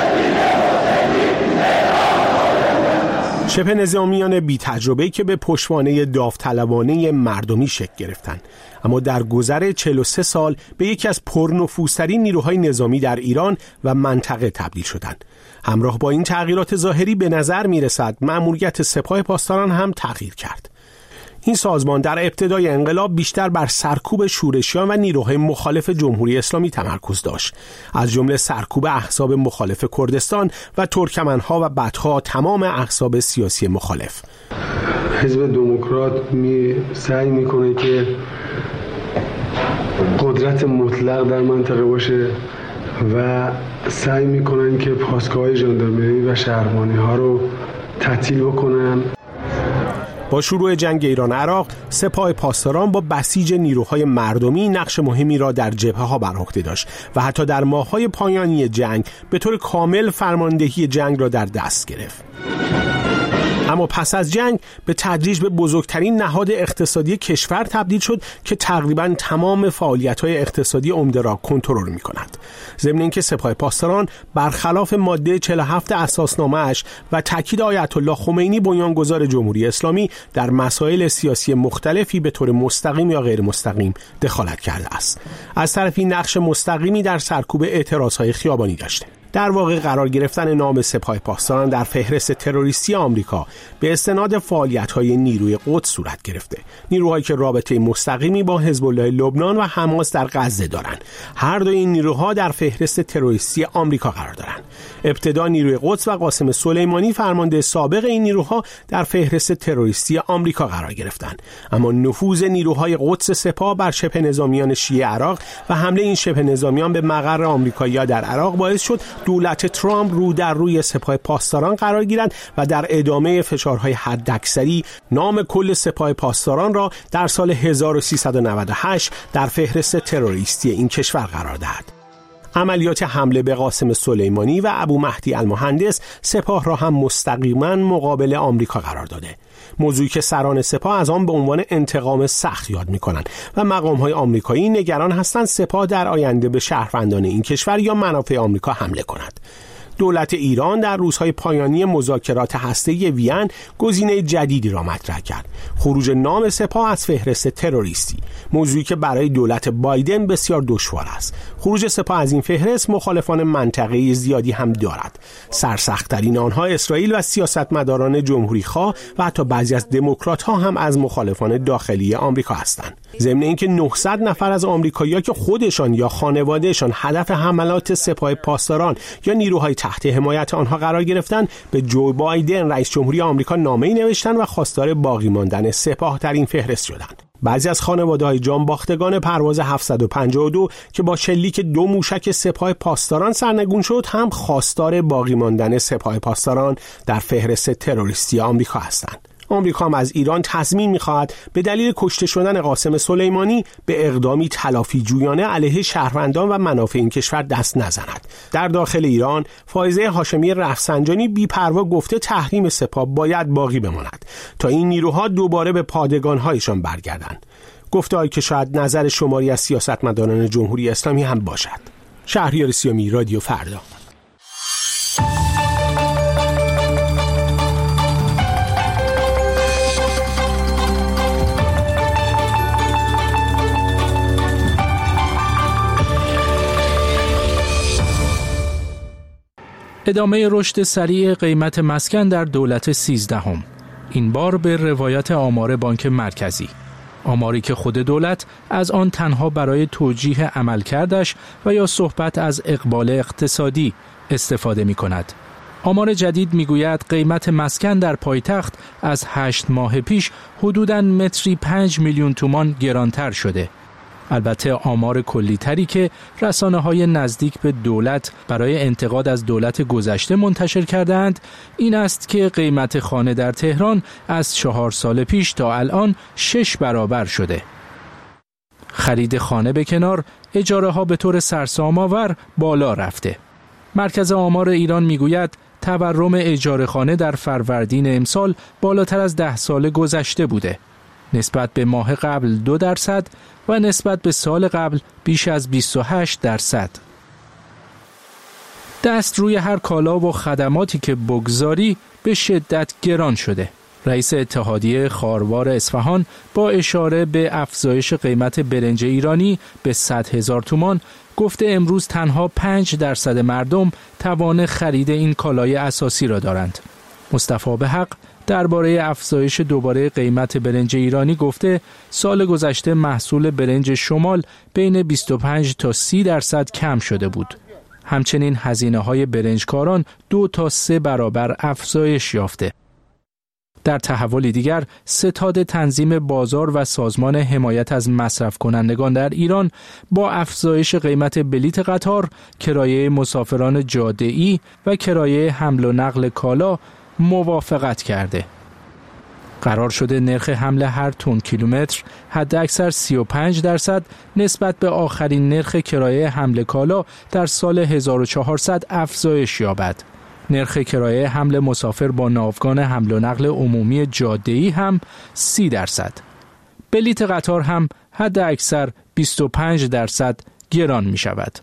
شبه نظامیان بی تجربه‌ای که به پشتوانه داوطلبانه مردمی شکل گرفتند، اما در گذر 43 سال به یکی از پرنفوذترین نیروهای نظامی در ایران و منطقه تبدیل شدند. همراه با این تغییرات ظاهری به نظر می‌رسد مأموریت سپاه پاسداران هم تغییر کرد. این سازمان در ابتدای انقلاب بیشتر بر سرکوب شورشیان و نیروهای مخالف جمهوری اسلامی تمرکز داشت، از جمله سرکوب احزاب مخالف کردستان و ترکمنها و بعدها تمام احزاب سیاسی مخالف. حزب دموکرات سعی میکنه که قدرت مطلق در منطقه باشه و سعی میکنن که پاسگاه ژاندارمری و شهربانی ها رو تعطیل بکنن. با شروع جنگ ایران عراق، سپاه پاسداران با بسیج نیروهای مردمی نقش مهمی را در جبهه‌ها بر عهده داشت و حتی در ماه‌های پایانی جنگ به طور کامل فرماندهی جنگ را در دست گرفت. اما پس از جنگ به تدریج به بزرگترین نهاد اقتصادی کشور تبدیل شد که تقریباً تمام فعالیت‌های اقتصادی عمده را کنترل می‌کند. ضمن اینکه سپاه پاسداران برخلاف ماده 47 اساسنامه‌اش و تاکید آیت الله خمینی بنیانگذار جمهوری اسلامی در مسائل سیاسی مختلفی به طور مستقیم یا غیر مستقیم دخالت کرده است. از طرفی نقش مستقیمی در سرکوب اعتراض‌های خیابانی داشته. در واقع قرار گرفتن نام سپاه پاسداران در فهرست تروریستی آمریکا به استناد فعالیت‌های نیروی قدس صورت گرفته. نیروهایی که رابطه مستقیمی با حزب الله لبنان و حماس در غزه دارند. هر دو این نیروها در فهرست تروریستی آمریکا قرار دارند. ابتدا نیروی قدس و قاسم سلیمانی فرمانده سابق این نیروها در فهرست تروریستی آمریکا قرار گرفتند. اما نفوذ نیروهای قدس سپاه بر شبه نظامیان شیعه عراق و حمله این شبه نظامیان به مقر آمریکایی‌ها در عراق باعث شد دولت ترامپ رو در روی سپاه پاسداران قرار گیرند و در ادامه فشارهای حداکثری نام کل سپاه پاسداران را در سال 1398 در فهرست تروریستی این کشور قرار دهد. عملیات حمله به قاسم سلیمانی و ابو مهدی المهندس سپاه را هم مستقیما مقابل آمریکا قرار داده. موضوعی که سران سپاه از آن به عنوان انتقام سخت یاد می‌کنند و مقام‌های آمریکایی نگران هستند سپاه در آینده به شهروندان این کشور یا منافع آمریکا حمله کند. دولت ایران در روزهای پایانی مذاکرات هسته‌ای وین گزینه جدیدی را مطرح کرد: خروج نام سپاه از فهرست تروریستی، موضوعی که برای دولت بایدن بسیار دشوار است. خروج سپاه از این فهرست مخالفان منطقه‌ای زیادی هم دارد. سرسخت‌ترین آنها اسرائیل و سیاستمداران جمهوری‌خواه و حتی بعضی از دموکرات‌ها هم از مخالفان داخلی آمریکا هستند. ضمن اینکه 900 نفر از آمریکایی‌ها که خودشان یا خانوادهشان هدف حملات سپاه پاسداران یا نیروهای تحت حمایت آنها قرار گرفتند، به جو بایدن رئیس جمهوری آمریکا نامه‌ای نوشتند و خواستار باقی ماندن سپاه در این فهرست شدند. بعضی از خانواده‌های جانباختگان پرواز 752 که با شلیک 2 موشک سپاه پاسداران سرنگون شد هم خواستار باقی ماندن سپاه پاسداران در فهرست تروریستی آمریکا هستند. آمریکا هم از ایران تضمین می‌خواهد به دلیل کشته شدن قاسم سلیمانی به اقدامی تلافی جویانه علیه شهروندان و منافع این کشور دست نزند. در داخل ایران فائزه هاشمی رفسنجانی بی‌پروا گفته تحریم سپاه باید باقی بماند تا این نیروها دوباره به پادگان‌هایشان برگردند. گفته‌ای که شاید نظر شماری از سیاستمداران جمهوری اسلامی هم باشد. شهریار سیامی، رادیو فردا. ادامه رشد سریع قیمت مسکن در دولت 13ام. این بار به روایت آمار بانک مرکزی. آماری که خود دولت از آن تنها برای توجیه عملکردش و یا صحبت از اقبال اقتصادی استفاده می کند. آمار جدید می گوید قیمت مسکن در پایتخت از 8 ماه پیش حدوداً متری 5 میلیون تومان گرانتر شده. البته آمار کلی تری که رسانه‌های نزدیک به دولت برای انتقاد از دولت گذشته منتشر کردند این است که قیمت خانه در تهران از 4 سال پیش تا الان 6 برابر شده. خرید خانه به کنار، اجاره ها به طور سرسام‌آور بالا رفته. مرکز آمار ایران میگوید تورم اجاره خانه در فروردین امسال بالاتر از 10 سال گذشته بوده. نسبت به ماه قبل 2% و نسبت به سال قبل بیش از 28%. دست روی هر کالا و خدماتی که بگذاری به شدت گران شده. رئیس اتحادیه خاروار اصفهان با اشاره به افزایش قیمت برنج ایرانی به 100,000 تومان گفته امروز تنها 5% مردم توان خرید این کالای اساسی را دارند. مصطفی بحق درباره افزایش دوباره قیمت برنج ایرانی گفته سال گذشته محصول برنج شمال بین 25 تا 30% کم شده بود. همچنین هزینه‌های برنجکاران 2 تا 3 برابر افزایش یافته. در تحولی دیگر، ستاد تنظیم بازار و سازمان حمایت از مصرف کنندگان در ایران با افزایش قیمت بلیت قطار، کرایه مسافران جاده‌ای و کرایه حمل و نقل کالا موافقت کرده. قرار شده نرخ حمل هر تن کیلومتر حداکثر 35% نسبت به آخرین نرخ کرایه حمل کالا در سال 1400 افزایش یابد. نرخ کرایه حمل مسافر با ناوگان حمل و نقل عمومی جاده‌ای هم 30%. بلیت قطار هم حداکثر 25% گران می شود.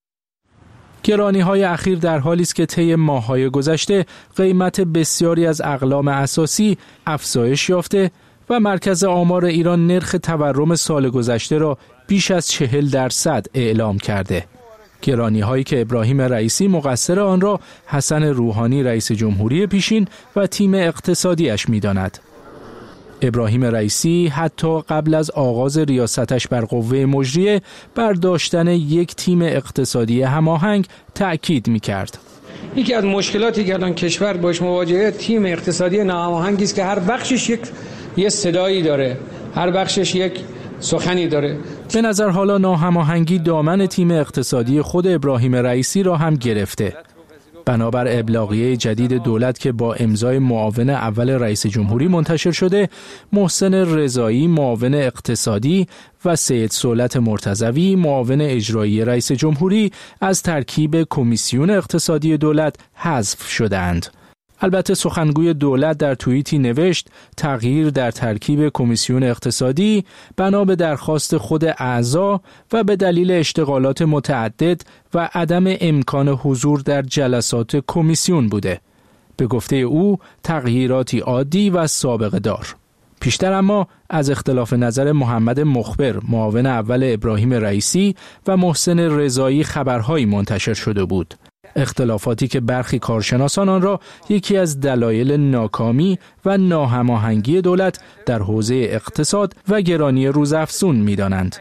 گرانی‌های اخیر در حالی است که طی ماه‌های گذشته قیمت بسیاری از اقلام اساسی افزایش یافته و مرکز آمار ایران نرخ تورم سال گذشته را بیش از 40% اعلام کرده. گرانی‌هایی که ابراهیم رئیسی مقصر آن را حسن روحانی رئیس جمهوری پیشین و تیم اقتصادیش می‌داند. ابراهیم رئیسی حتی قبل از آغاز ریاستش بر قوه مجریه بر داشتن یک تیم اقتصادی هماهنگ تأکید می‌کرد. یکی از مشکلاتی که الان کشور باش مواجهه تیم اقتصادی ناهماهنگی است که هر بخشش یک صدایی داره، هر بخشش یک سخنی داره. به نظر حالا ناهماهنگی دامن تیم اقتصادی خود ابراهیم رئیسی را هم گرفته. بنابر ابلاغیه جدید دولت که با امضای معاون اول رئیس جمهوری منتشر شده، محسن رضایی معاون اقتصادی و سید صولت مرتضوی معاون اجرایی رئیس جمهوری از ترکیب کمیسیون اقتصادی دولت حذف شدند. البته سخنگوی دولت در توییتی نوشت تغییر در ترکیب کمیسیون اقتصادی بنا به درخواست خود اعضا و به دلیل اشتغالات متعدد و عدم امکان حضور در جلسات کمیسیون بوده. به گفته او تغییراتی عادی و سابقه دار. پیشتر اما از اختلاف نظر محمد مخبر معاون اول ابراهیم رئیسی و محسن رضایی خبرهایی منتشر شده بود. اختلافاتی که برخی کارشناسان آن را یکی از دلایل ناکامی و ناهماهنگی دولت در حوزه اقتصاد و گرانی روزافزون می‌دانند.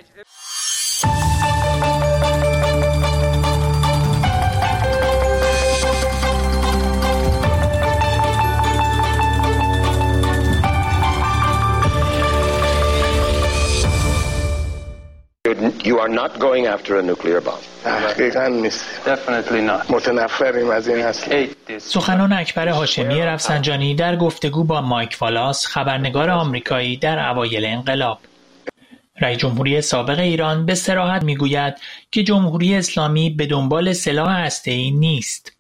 You are not going after a nuclear bomb. حقیقاً نیست. Definitely not. متنفریم از این اصل. سخنان اکبر هاشمی رفسنجانی در گفتگو با مایک والاس خبرنگار آمریکایی در اوایل انقلاب. رئیس جمهوری سابق ایران به صراحت میگوید که جمهوری اسلامی به دنبال سلاح هسته‌ای نیست.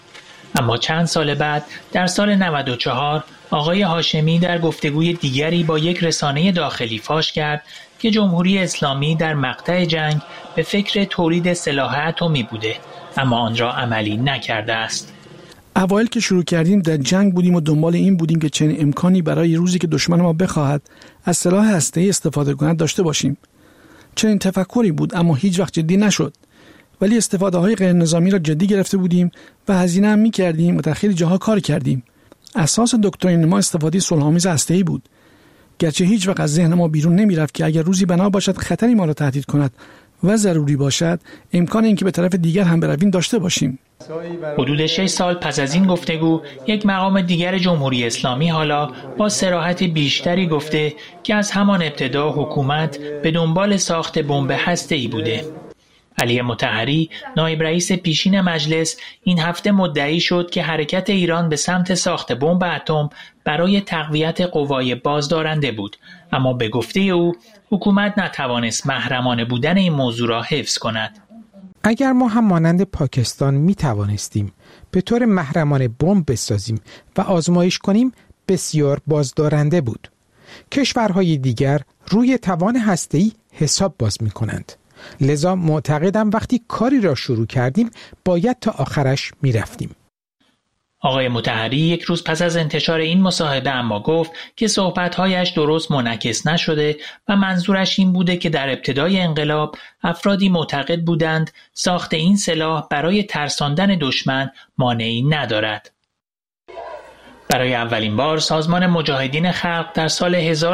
اما چند سال بعد در سال 94 آقای هاشمی در گفتگوی دیگری با یک رسانه داخلی فاش کرد که جمهوری اسلامی در مقطع جنگ به فکر تولید سلاح اتمی بوده اما آن را عملی نکرده است. اوایل که شروع کردیم در جنگ بودیم و دنبال این بودیم که چنین امکانی برای روزی که دشمن ما بخواهد از سلاح هسته‌ای استفاده کند داشته باشیم. چنین تفکری بود اما هیچ وقت جدی نشد. ولی استفاده های غیر نظامی را جدی گرفته بودیم و هزینه هم می‌کردیم و در خیلی جاها کار کردیم. اساس دکترین ما استفاده صلح‌آمیز هسته‌ای بود. گرچه هیچ وقت از ذهن ما بیرون نمی‌رفت که اگر روزی بنا باشد خطری ما را تهدید کند و ضروری باشد امکان اینکه به طرف دیگر هم برویم داشته باشیم. حدود 6 سال پس از این گفتگو یک مقام دیگر جمهوری اسلامی حالا با صراحت بیشتری گفته که از همان ابتدا حکومت به دنبال ساخت بمب هسته‌ای بوده. علی مطهری نایب رئیس پیشین مجلس این هفته مدعی شد که حرکت ایران به سمت ساخت بمب اتم برای تقویت قوای بازدارنده بود، اما به گفته او حکومت نتوانست محرمانه بودن این موضوع را حفظ کند. اگر ما هم مانند پاکستان می توانستیم به طور محرمانه بمب بسازیم و آزمایش کنیم بسیار بازدارنده بود. کشورهای دیگر روی توان هسته‌ای حساب باز می کنند. لذا معتقدم وقتی کاری را شروع کردیم باید تا آخرش می رفتیم. آقای مطهری یک روز پس از انتشار این مصاحبه اما گفت که صحبت‌هایش درست منعکس نشده و منظورش این بوده که در ابتدای انقلاب افرادی معتقد بودند ساخت این سلاح برای ترساندن دشمن مانعی ندارد. برای اولین بار سازمان مجاهدین خلق در سال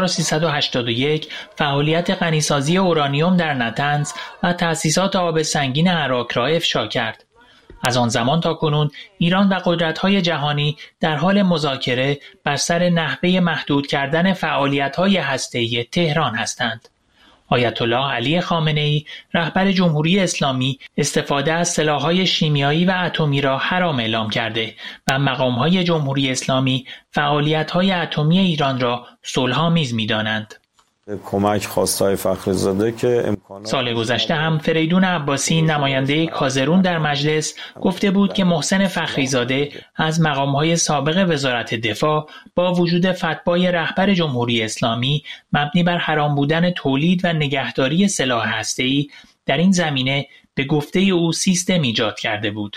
1381 فعالیت غنیسازی اورانیوم در نطنز و تأسیسات آب سنگین عراق را افشا کرد. از آن زمان تا کنون ایران و قدرت‌های جهانی در حال مذاکره بر سر نحوه محدود کردن فعالیت‌های هسته‌ای تهران هستند. آیت الله علی خامنه‌ای رهبر جمهوری اسلامی استفاده از سلاح‌های شیمیایی و اتمی را حرام اعلام کرده و مقام‌های جمهوری اسلامی فعالیت‌های اتمی ایران را صلح‌آمیز می‌دانند. کمک خواستای فخریزاده که امکانات سال گذشته هم فریدون عباسی نماینده کازرون در مجلس گفته بود که محسن فخریزاده از مقام‌های سابق وزارت دفاع با وجود فتوای رهبر جمهوری اسلامی مبنی بر حرام بودن تولید و نگهداری سلاح هسته‌ای در این زمینه به گفته او سیستم ایجاد کرده بود.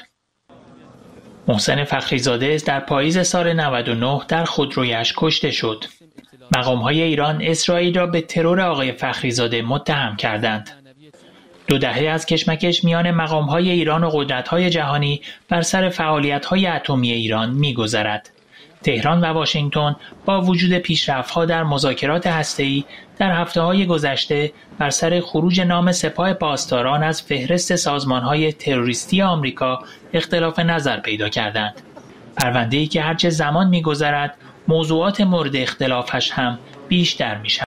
محسن فخریزاده در پاییز سال 99 در خودرویش کشته شد. مقام‌های ایران اسرائیل را به ترور آقای فخریزاده متهم کردند. 2 دهه از کشمکش میان مقام‌های ایران و قدرت‌های جهانی بر سر فعالیت‌های اتمی ایران می‌گذرد. تهران و واشنگتن با وجود پیشرفت‌ها در مذاکرات هسته‌ای در هفته‌های گذشته بر سر خروج نام سپاه پاسداران از فهرست سازمان‌های تروریستی آمریکا اختلاف نظر پیدا کردند. پرونده‌ای که هرچه زمان می‌گذرد موضوعات مورد اختلافش هم بیشتر می‌شود.